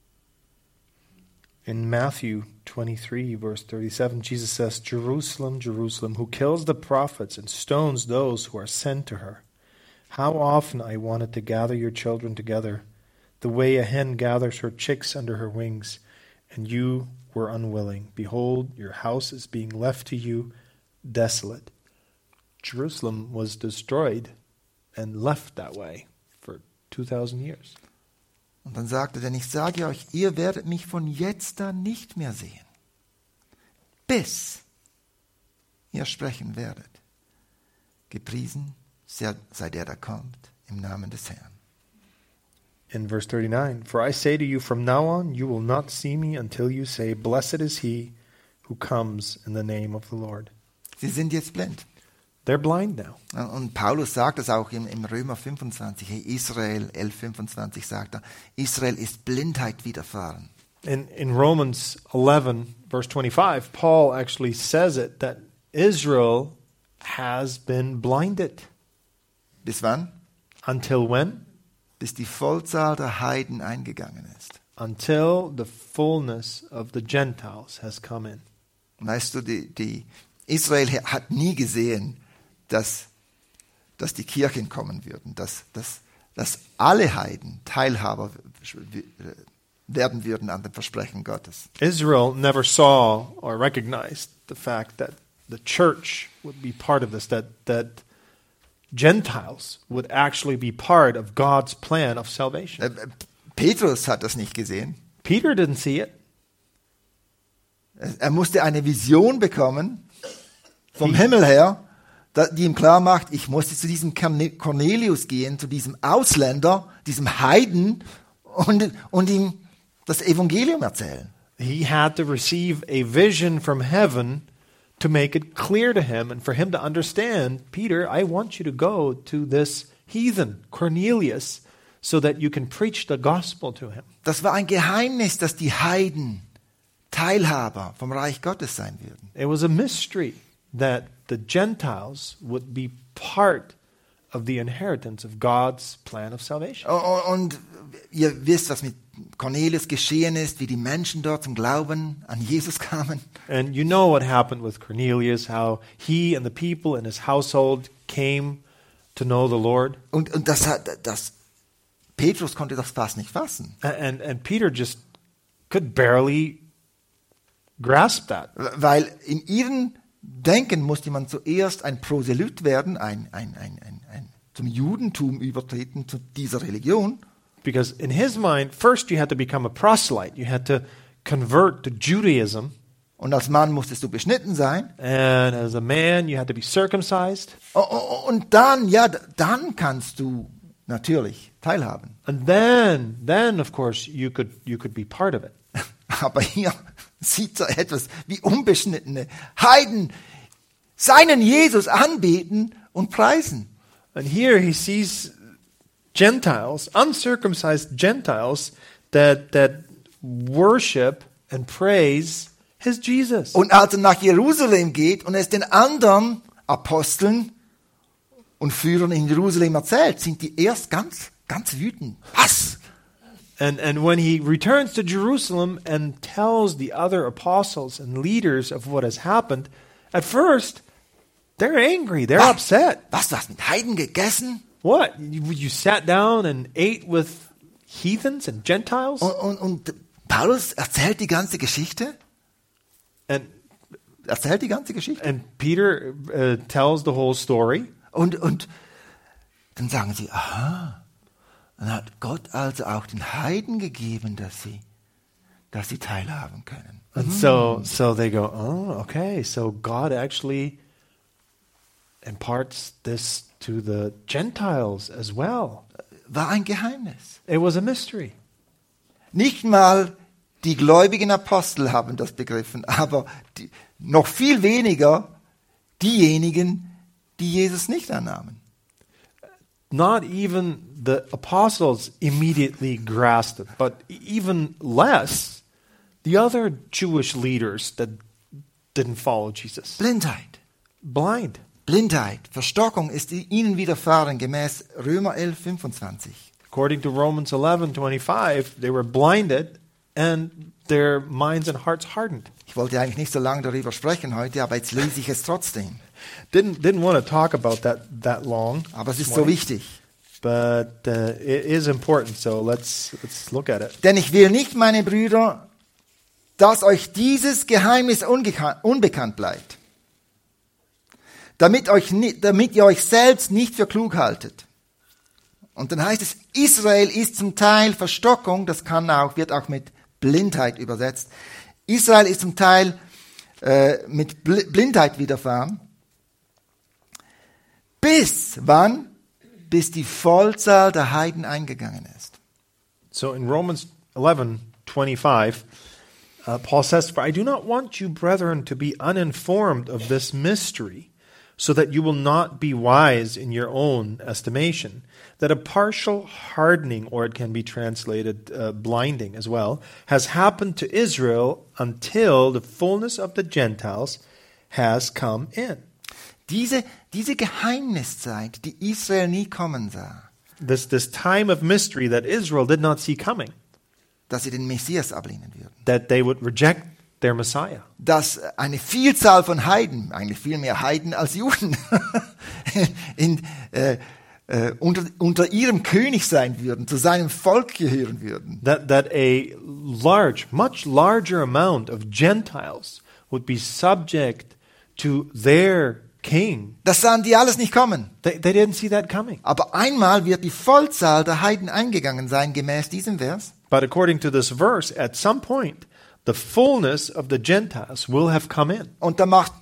In Matthew 23, verse 37, Jesus says, Jerusalem, Jerusalem, who kills the prophets and stones those who are sent to her. How often I wanted to gather your children together, the way a hen gathers her chicks under her wings, and you were unwilling. Behold, your house is being left to you desolate. Jerusalem was destroyed and left that way for 2000 years. Und dann sagte er, denn ich sage euch, ihr werdet mich von jetzt an nicht mehr sehen, bis ihr sprechen werdet. Gepriesen sei der, der kommt, im Namen des Herrn. In verse 39, for I say to you, from now on you will not see me until you say, blessed is he who comes in the name of the Lord. Sie sind jetzt blind. They're blind now. Und Paulus sagt es auch im Römer 25, Israel 11,25 sagt er, Israel ist Blindheit widerfahren. In Romans 11, verse 25, Paul actually says it, that Israel has been blinded. Bis wann? Until when? Bis die Vollzahl der Heiden eingegangen ist. Until the fullness of the Gentiles has come in. Weißt du, Israel hat nie gesehen, dass die Kirchen kommen würden, dass alle Heiden Teilhaber werden würden an dem Versprechen Gottes. Israel never saw or recognized the fact that the church would be part of this, that Gentiles would actually be part of God's plan of salvation. Petrus hat das nicht gesehen. Peter didn't see it. Er musste eine Vision bekommen vom Himmel her, die ihm klar macht, ich musste zu diesem Cornelius gehen, zu diesem Ausländer, diesem Heiden und ihm das Evangelium erzählen. He had to receive a vision from heaven to make it clear to him and for him to understand, Peter, I want you to go to this heathen, Cornelius, so that you can preach the gospel to him. Das war ein Geheimnis, dass die Heiden Teilhaber vom Reich Gottes sein würden. It was a mystery that the Gentiles would be part of the inheritance of God's plan of salvation. Und ihr wisst, was mit Cornelius geschehen ist, wie die Menschen dort zum Glauben an Jesus kamen. And you know what happened with Cornelius, how he and the people in his household came to know the Lord. Und das Petrus konnte das fast nicht fassen. And Peter just could barely grasp that. Weil in ihrem Denken musste man zuerst ein Proselyt werden, ein zum Judentum übertreten, zu dieser Religion. Because in his mind, first you had to become a proselyte. You had to convert to Judaism. Und als Mann musstest du beschnitten sein. And as a man, you had to be circumcised. Und dann kannst du natürlich teilhaben. And then of course you could be part of it. Aber hier sieht so etwas wie unbeschnittene Heiden seinen Jesus anbeten und preisen. And here he sees Gentiles, uncircumcised Gentiles, that worship and praise his Jesus. Und als er nach Jerusalem geht und es den anderen Aposteln und Führern in Jerusalem erzählt, sind die erst ganz wütend. Was? And when he returns to Jerusalem and tells the other apostles and leaders of what has happened, at first they're angry, they're upset. Was, du hast mit Heiden gegessen? What? You sat down and ate with heathens and Gentiles? Und Paulus erzählt die ganze Geschichte? And Peter tells the whole story. Und dann sagen sie, aha, dann hat Gott also auch den Heiden gegeben, dass sie teilhaben können. And so they go, oh, okay, so God actually imparts this to the Gentiles as well. war ein Geheimnis. It was a mystery. Nicht mal die gläubigen Apostel haben das begriffen, aber noch viel weniger diejenigen, die Jesus nicht annahmen. Not even the apostles immediately grasped it, but even less the other Jewish leaders that didn't follow Jesus. Blindheit. Blind. Blindheit, Verstockung ist ihnen widerfahren, gemäß Römer 11, 25. According to Romans 11:25, they were blinded and their minds and hearts hardened. Ich wollte eigentlich nicht so lange darüber sprechen heute, aber jetzt lese ich es trotzdem. Didn't want to talk about that long. Aber es ist so wichtig. But it is important, so let's look at it. Denn ich will nicht, meine Brüder, dass euch dieses Geheimnis unbekannt bleibt, damit ihr euch selbst nicht für klug haltet. Und dann heißt es, Israel ist zum Teil Verstockung, das wird auch mit Blindheit übersetzt. Israel ist zum Teil mit Blindheit widerfahren. Bis wann? Bis die Vollzahl der Heiden eingegangen ist. So in Romans 11:25, Paul says, "For I do not want you, brethren, to be uninformed of this mystery, so that you will not be wise in your own estimation, that a partial hardening," or it can be translated blinding as well, "has happened to Israel until the fullness of the Gentiles has come in." Diese Geheimniszeit, die Israel nie kommen sah, This time of mystery that Israel did not see coming, dass sie den Messias ablehnen würden. that they would reject their Messiah. Dass eine Vielzahl von Heiden, eigentlich viel mehr Heiden als Juden, unter ihrem König sein würden, zu seinem Volk gehören würden. That a much larger amount of Gentiles would be subject to their king. Das sahen die alles nicht kommen. They didn't see that coming. Aber einmal wird die Vollzahl der Heiden eingegangen sein, gemäß diesem Vers. But according to this verse, at some point, the fullness of the Gentiles will have come in. Und da macht,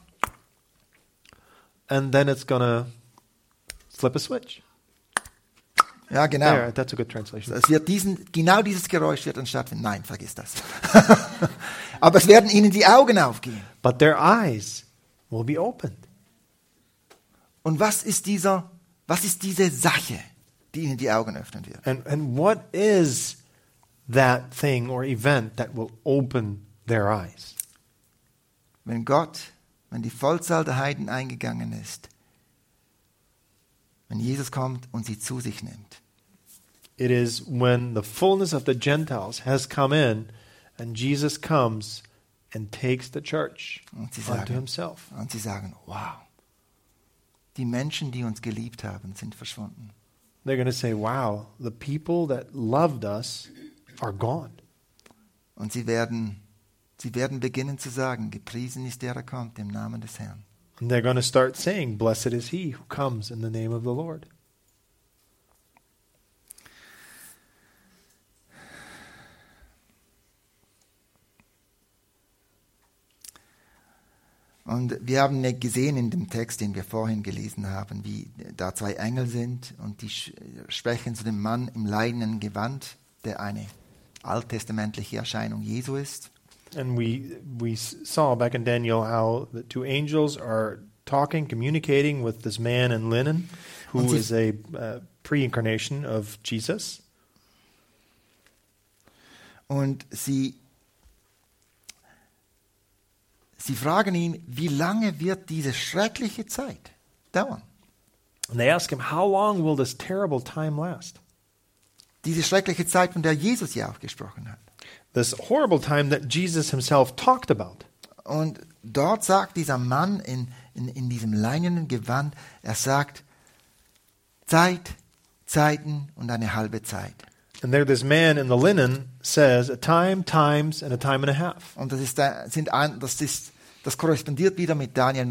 And then it's going to flip a switch. ja genau. There, that's a good translation. Es wird genau dieses Geräusch wird dann stattfinden. Nein, vergiss das. Aber es werden ihnen die Augen aufgehen. But their eyes will be opened. Und was ist diese Sache, die ihnen die Augen öffnen wird? And what is that thing or event that will open their eyes? Wenn die Vollzahl der Heiden eingegangen ist, wenn Jesus kommt und sie zu sich nimmt. It is when the fullness of the Gentiles has come in and Jesus comes and takes the church unto himself. Und sie sagen, wow, die Menschen, die uns geliebt haben, sind verschwunden. They're going to say, wow, the people that loved us are gone. Und sie werden beginnen zu sagen, gepriesen ist der kommt im Namen des Herrn. And they're going to start saying, blessed is he who comes in the name of the Lord. Und wir haben gesehen in dem Text, den wir vorhin gelesen haben, wie da zwei Engel sind und die sprechen zu dem Mann im leidenden Gewand, der eine alttestamentliche Erscheinung Jesu ist. And we saw back in Daniel how the two angels are talking, communicating with this man in linen, who is a pre-incarnation of Jesus. Und sie fragen ihn, wie lange wird diese schreckliche Zeit dauern? And they ask him, how long will this terrible time last? Diese schreckliche Zeit, von der Jesus ja auch gesprochen hat. This horrible time that Jesus himself talked about. Und dort sagt dieser Mann in diesem leinenen Gewand, er sagt, Zeiten und eine halbe Zeit. And there this man in the linen says, a time, times, and a time and a half. Und das korrespondiert wieder mit Daniel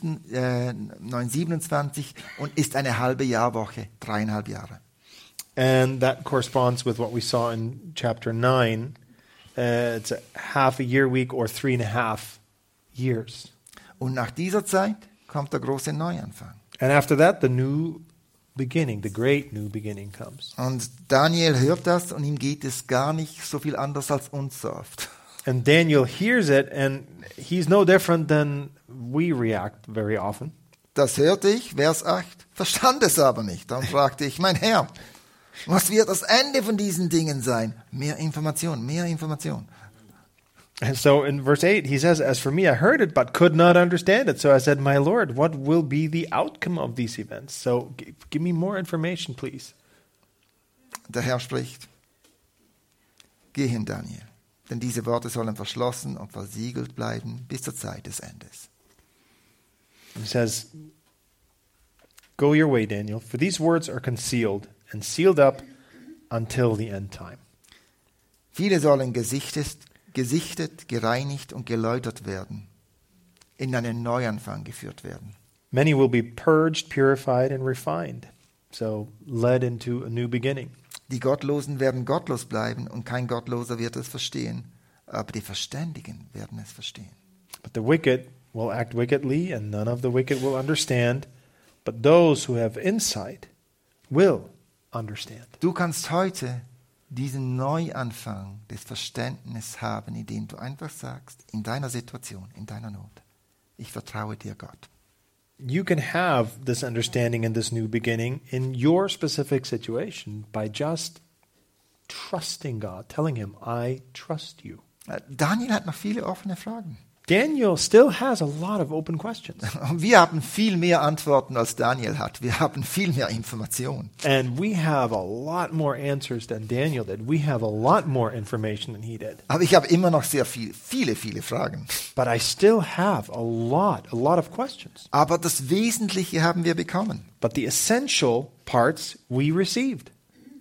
9,27 und ist eine halbe Jahrwoche, 3,5 Jahre. And that corresponds with what we saw in chapter 9. It's a half a year week or 3.5 years. Und nach dieser Zeit kommt der große Neuanfang. And after that, the beginning, the great new beginning comes. Und Daniel hört das und ihm geht es gar nicht so viel anders als uns so oft. And Daniel hears it, and he's no different than we react very often. Das hörte ich, Vers 8, verstand es aber nicht. Dann fragte ich, mein Herr, was wird das Ende von diesen Dingen sein? Mehr Information, mehr Information. And so in verse 8, he says, as for me, I heard it, but could not understand it. So I said, my Lord, what will be the outcome of these events? So give me more information, please. Der Herr spricht, geh hin, Daniel, denn diese Worte sollen verschlossen und versiegelt bleiben bis zur Zeit des Endes. He says, go your way, Daniel, for these words are concealed and sealed up until the end time. Viele sollen gesichtet, gereinigt und geläutert werden, in einen Neuanfang geführt werden. Many will be purged, purified, and refined, so led into a new beginning. Die Gottlosen werden gottlos bleiben und kein Gottloser wird es verstehen, aber die Verständigen werden es verstehen. But the wicked will act wickedly, and none of the wicked will understand, but those who have insight will understand. Du kannst heute diesen Neuanfang des Verständnisses haben, indem du einfach sagst, in deiner Situation, in deiner Not, ich vertraue dir, Gott. You can have this understanding and this new beginning in your specific situation by just trusting God, telling Him, I trust you. Daniel hat noch viele offene Fragen. Daniel still has a lot of open questions. Wir haben viel mehr Antworten, als Daniel hat. Wir haben viel mehr Informationen. And we have a lot more answers than Daniel did. We have a lot more information than he did. Aber ich habe immer noch sehr viele Fragen. But I still have a lot of questions. Aber das Wesentliche haben wir bekommen. But the essential parts we received.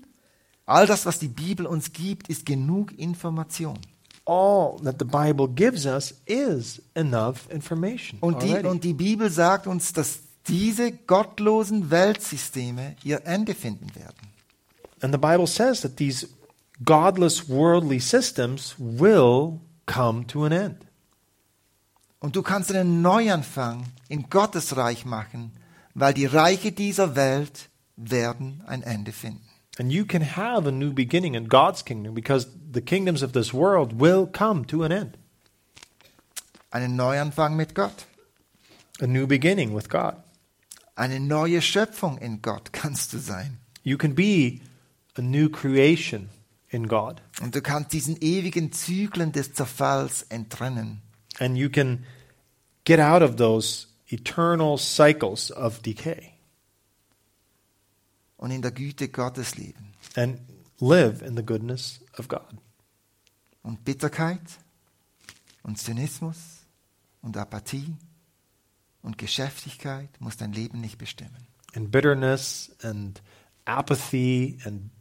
All das, was die Bibel uns gibt, ist genug Information. All that the Bible gives us is enough information already. Und die Bibel sagt uns, dass diese gottlosen Weltsysteme ihr Ende finden werden. And the Bible says that these godless worldly systems will come to an end. Und du kannst einen Neuanfang in Gottes Reich machen, weil die Reiche dieser Welt werden ein Ende finden. And you can have a new beginning in God's kingdom because the kingdoms of this world will come to an end. Einen Neuanfang mit Gott. A new beginning with God. Eine neue Schöpfung in Gott kannst du sein. You can be a new creation in God. Und du kannst diesen ewigen Zyklen des Zerfalls entrennen. And you can get out of those eternal cycles of decay. Und in der Güte Gottes leben. And live in the goodness of God. Und Bitterkeit und Zynismus und Apathie und Geschäftigkeit muss dein Leben nicht bestimmen. And bitterness and apathy and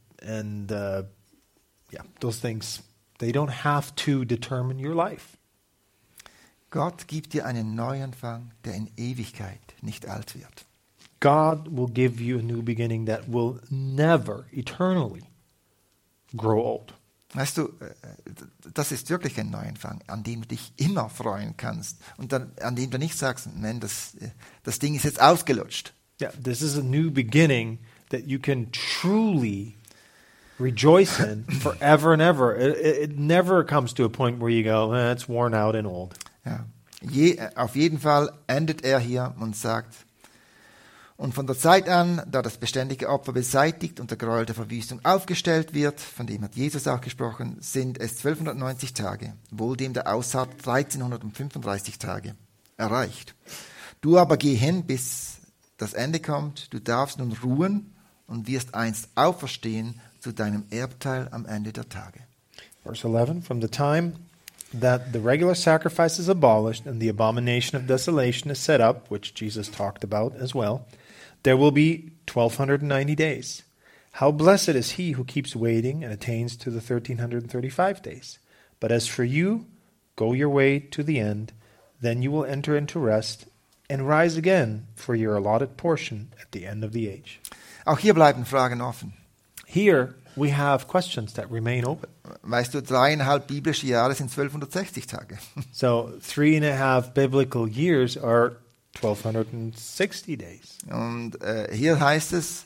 those things, they don't have to determine your life. Gott gibt dir einen Neuanfang, der in Ewigkeit nicht alt wird. God will give you a new beginning that will never, eternally grow old. Weißt du, das ist wirklich ein Neuanfang, an dem du dich immer freuen kannst und an dem du nicht sagst, man, das Ding ist jetzt ausgelutscht. Yeah, this is a new beginning that you can truly rejoice in forever and ever. It never comes to a point where you go, it's worn out and old. Ja. Auf jeden Fall endet er hier und sagt, und von der Zeit an, da das beständige Opfer beseitigt und der Gräuel der Verwüstung aufgestellt wird, von dem hat Jesus auch gesprochen, sind es 1290 Tage, wohl dem der Aussaat 1335 Tage erreicht. Du aber geh hin, bis das Ende kommt, du darfst nun ruhen und wirst einst auferstehen zu deinem Erbteil am Ende der Tage. Verse 11, from the time that the regular sacrifice is abolished and the abomination of desolation is set up, which Jesus talked about as well, there will be 1290 days. How blessed is he who keeps waiting and attains to the 1335 days. But as for you, go your way to the end, then you will enter into rest and rise again for your allotted portion at the end of the age. Auch hier bleiben Fragen offen. Here we have questions that remain open. Weißt du, 3,5 biblische Jahre sind 1260 Tage. So 3.5 biblical years are 1260 days. Und hier heißt es,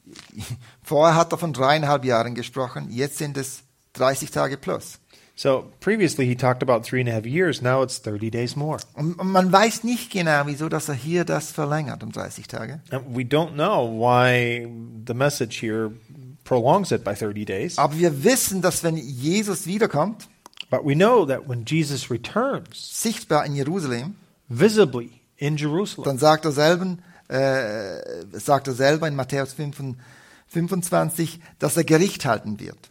Vorher hat er von 3,5 Jahren gesprochen, jetzt sind es 30 Tage plus. So previously he talked about 3.5 years, now it's 30 days more. Und man weiß nicht genau, wieso, dass er hier das verlängert um 30 Tage. And we don't know why the message here prolongs it by 30 days. Aber wir wissen, dass wenn Jesus wiederkommt, But we know that when Jesus returns, sichtbar in Jerusalem, visibly in Jerusalem, dann sagt er selber in Matthäus 25, dass er Gericht halten wird.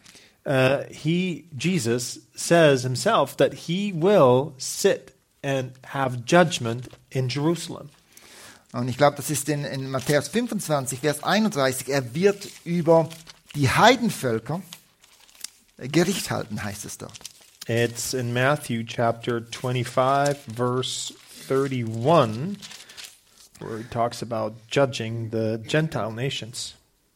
Jesus says himself that he will sit and have judgment in Jerusalem. Und ich glaube, das ist in Matthäus 25, Vers 31. Er wird über die Heidenvölker Gericht halten, heißt es dort. It's in Matthew chapter 25, verse 31, where he talks about judging the Gentile nations.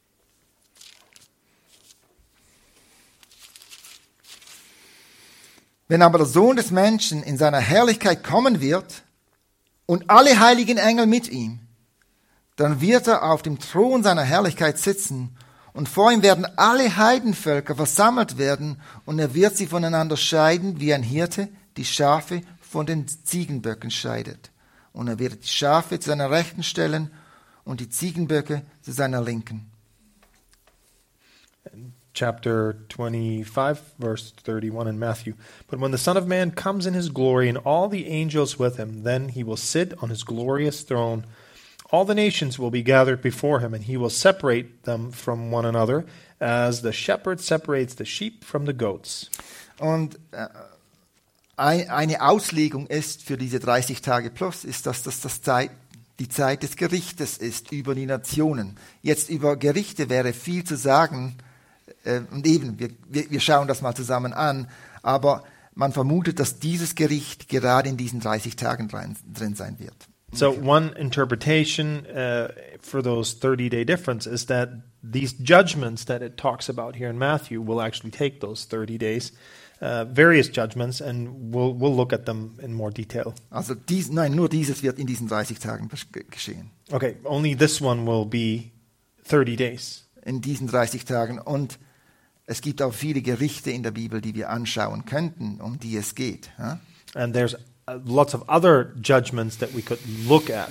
Wenn aber der Sohn des Menschen in seiner Herrlichkeit kommen wird und alle heiligen Engel mit ihm, dann wird er auf dem Thron seiner Herrlichkeit sitzen und vor ihm werden alle Heidenvölker versammelt werden und er wird sie voneinander scheiden, wie ein Hirte die Schafe von den Ziegenböcken scheidet. Und er wird die Schafe zu seiner Rechten stellen und die Ziegenböcke zu seiner Linken. Chapter 25, verse 31 in Matthew. But when the Son of Man comes in his glory and all the angels with him, then he will sit on his glorious throne. All the nations will be gathered before him, and he will separate them from one another, as the shepherd separates the sheep from the goats. Und eine Auslegung ist für diese 30 Tage plus, ist, dass das die Zeit des Gerichtes ist über die Nationen. Jetzt über Gerichte wäre viel zu sagen, und eben, wir schauen das mal zusammen an, aber man vermutet, dass dieses Gericht gerade in diesen 30 Tagen drin sein wird. So one interpretation for those 30-day difference is that these judgments that it talks about here in Matthew will actually take those 30 days, various judgments, and we'll look at them in more detail. Also nur dieses wird in diesen 30 Tagen geschehen. Okay, only this one will be 30 days. In diesen 30 Tagen. Und es gibt auch viele Gerichte in der Bibel, die wir anschauen könnten, um die es geht. Ja? And there's lots of other judgments that we could look at.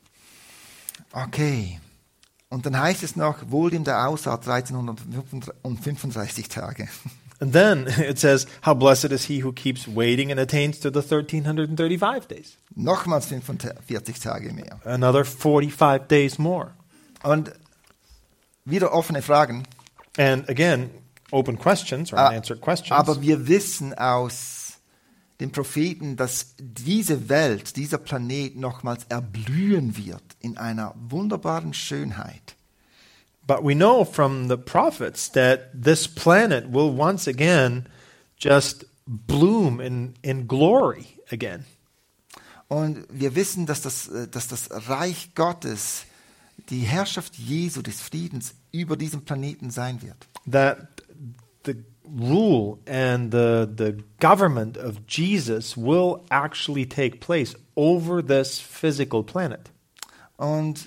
Okay. Und dann heißt es noch, wohl dem der ausharrt 1335 Tage. And then it says, how blessed is he who keeps waiting and attains to the 1335 days. Nochmals 45 Tage mehr. Another 45 days more. Und wieder offene Fragen. And again, open questions or unanswered questions. Aber wir wissen aus den Propheten, dass diese Welt, dieser Planet nochmals erblühen wird in einer wunderbaren Schönheit. But we know from the prophets that this planet will once again just bloom in glory again. Und wir wissen, dass das Reich Gottes, die Herrschaft Jesu des Friedens über diesem Planeten sein wird. That the rule and the government of Jesus will actually take place over this physical planet. Und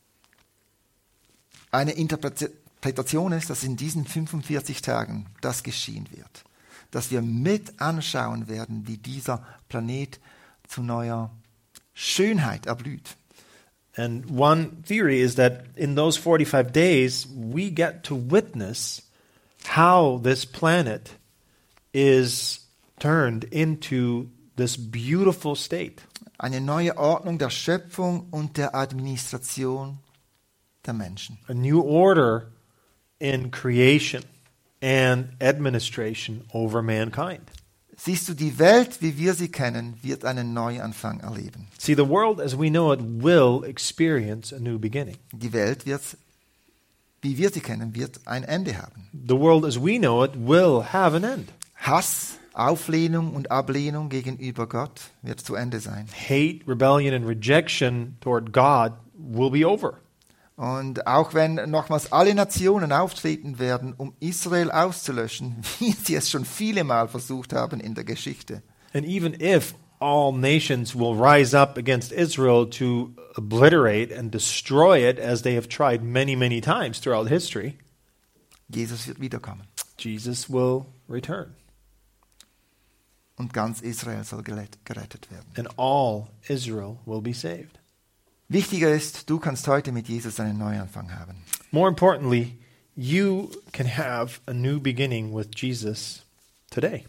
eine Interpretation ist, dass in diesen 45 Tagen das geschehen wird. Dass wir mit anschauen werden, wie dieser Planet zu neuer Schönheit erblüht. And one theory is that in those 45 days, we get to witness how this planet is turned into this beautiful state. Eine neue Ordnung der Schöpfung und der Administration der Menschen. A new order in creation and administration over mankind. Siehst du, die Welt, wie wir sie kennen, wird einen Neuanfang erleben. See, the world as we know it will experience a new beginning. Die Welt wird, wie wir sie kennen, wird ein Ende haben. The world as we know it will have an end. Hass, Auflehnung und Ablehnung gegenüber Gott wird zu Ende sein. Hate, rebellion and rejection toward God will be over. Und auch wenn nochmals alle Nationen auftreten werden, um Israel auszulöschen, wie sie es schon viele Mal versucht haben in der Geschichte. And even if all nations will rise up against Israel to obliterate and destroy it, as they have tried many, many times throughout history. Jesus wird wiederkommen. Jesus will return, Und ganz Israel soll gerettet werden. and all Israel will be saved. Wichtiger ist, du kannst heute mit Jesus einen Neuanfang haben. More importantly, you can have a new beginning with Jesus today.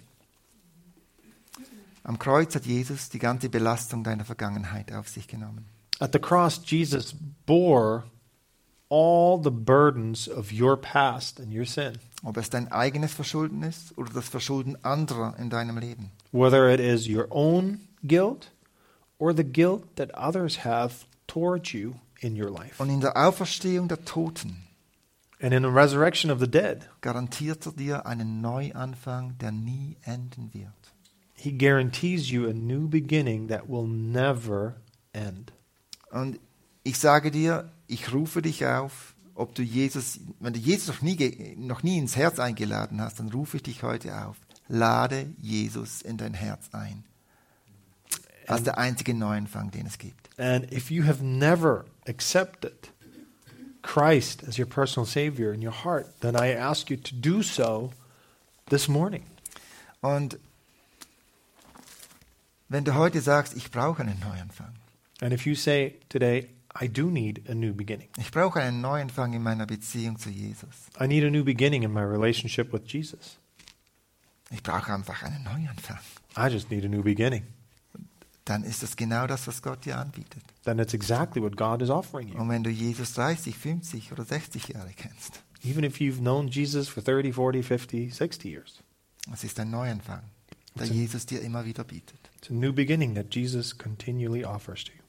Am Kreuz hat Jesus die ganze Belastung deiner Vergangenheit auf sich genommen. At the cross, Jesus bore all the burdens of your past and your sin. Ob es dein eigenes Verschulden ist oder das Verschulden anderer in deinem Leben. Whether it is your own guilt or the guilt that others have towards you in your life. Und in der Auferstehung der Toten And in the resurrection of the dead, garantiert er dir einen Neuanfang, der nie enden wird. he guarantees you a new beginning that will never end. Und ich sage dir, ich rufe dich auf, ob du Jesus, wenn du Jesus noch nie ins Herz eingeladen hast, dann rufe ich dich heute auf. Lade Jesus in dein Herz ein. Als der einzige Neuanfang, den es gibt. And if you have never accepted Christ as your personal Savior in your heart, then I ask you to do so this morning. Und wenn du heute sagst, ich brauche einen Neuanfang, And if you say today, I do need a new beginning. ich brauche einen Neuanfang in meiner Beziehung zu Jesus. I need a new beginning in my relationship with Jesus. Ich brauche einfach einen Neuanfang. I just need a new beginning. Dann ist das genau das, was Gott dir anbietet. Then it's exactly what God is offering you. Und wenn du Jesus 30, 50 oder 60 Jahre kennst, Even if you've known Jesus for 30, 40, 50, 60 years. es ist ein Neuanfang, der Okay. Jesus dir immer wieder bietet. It's a new beginning that Jesus continually offers to you.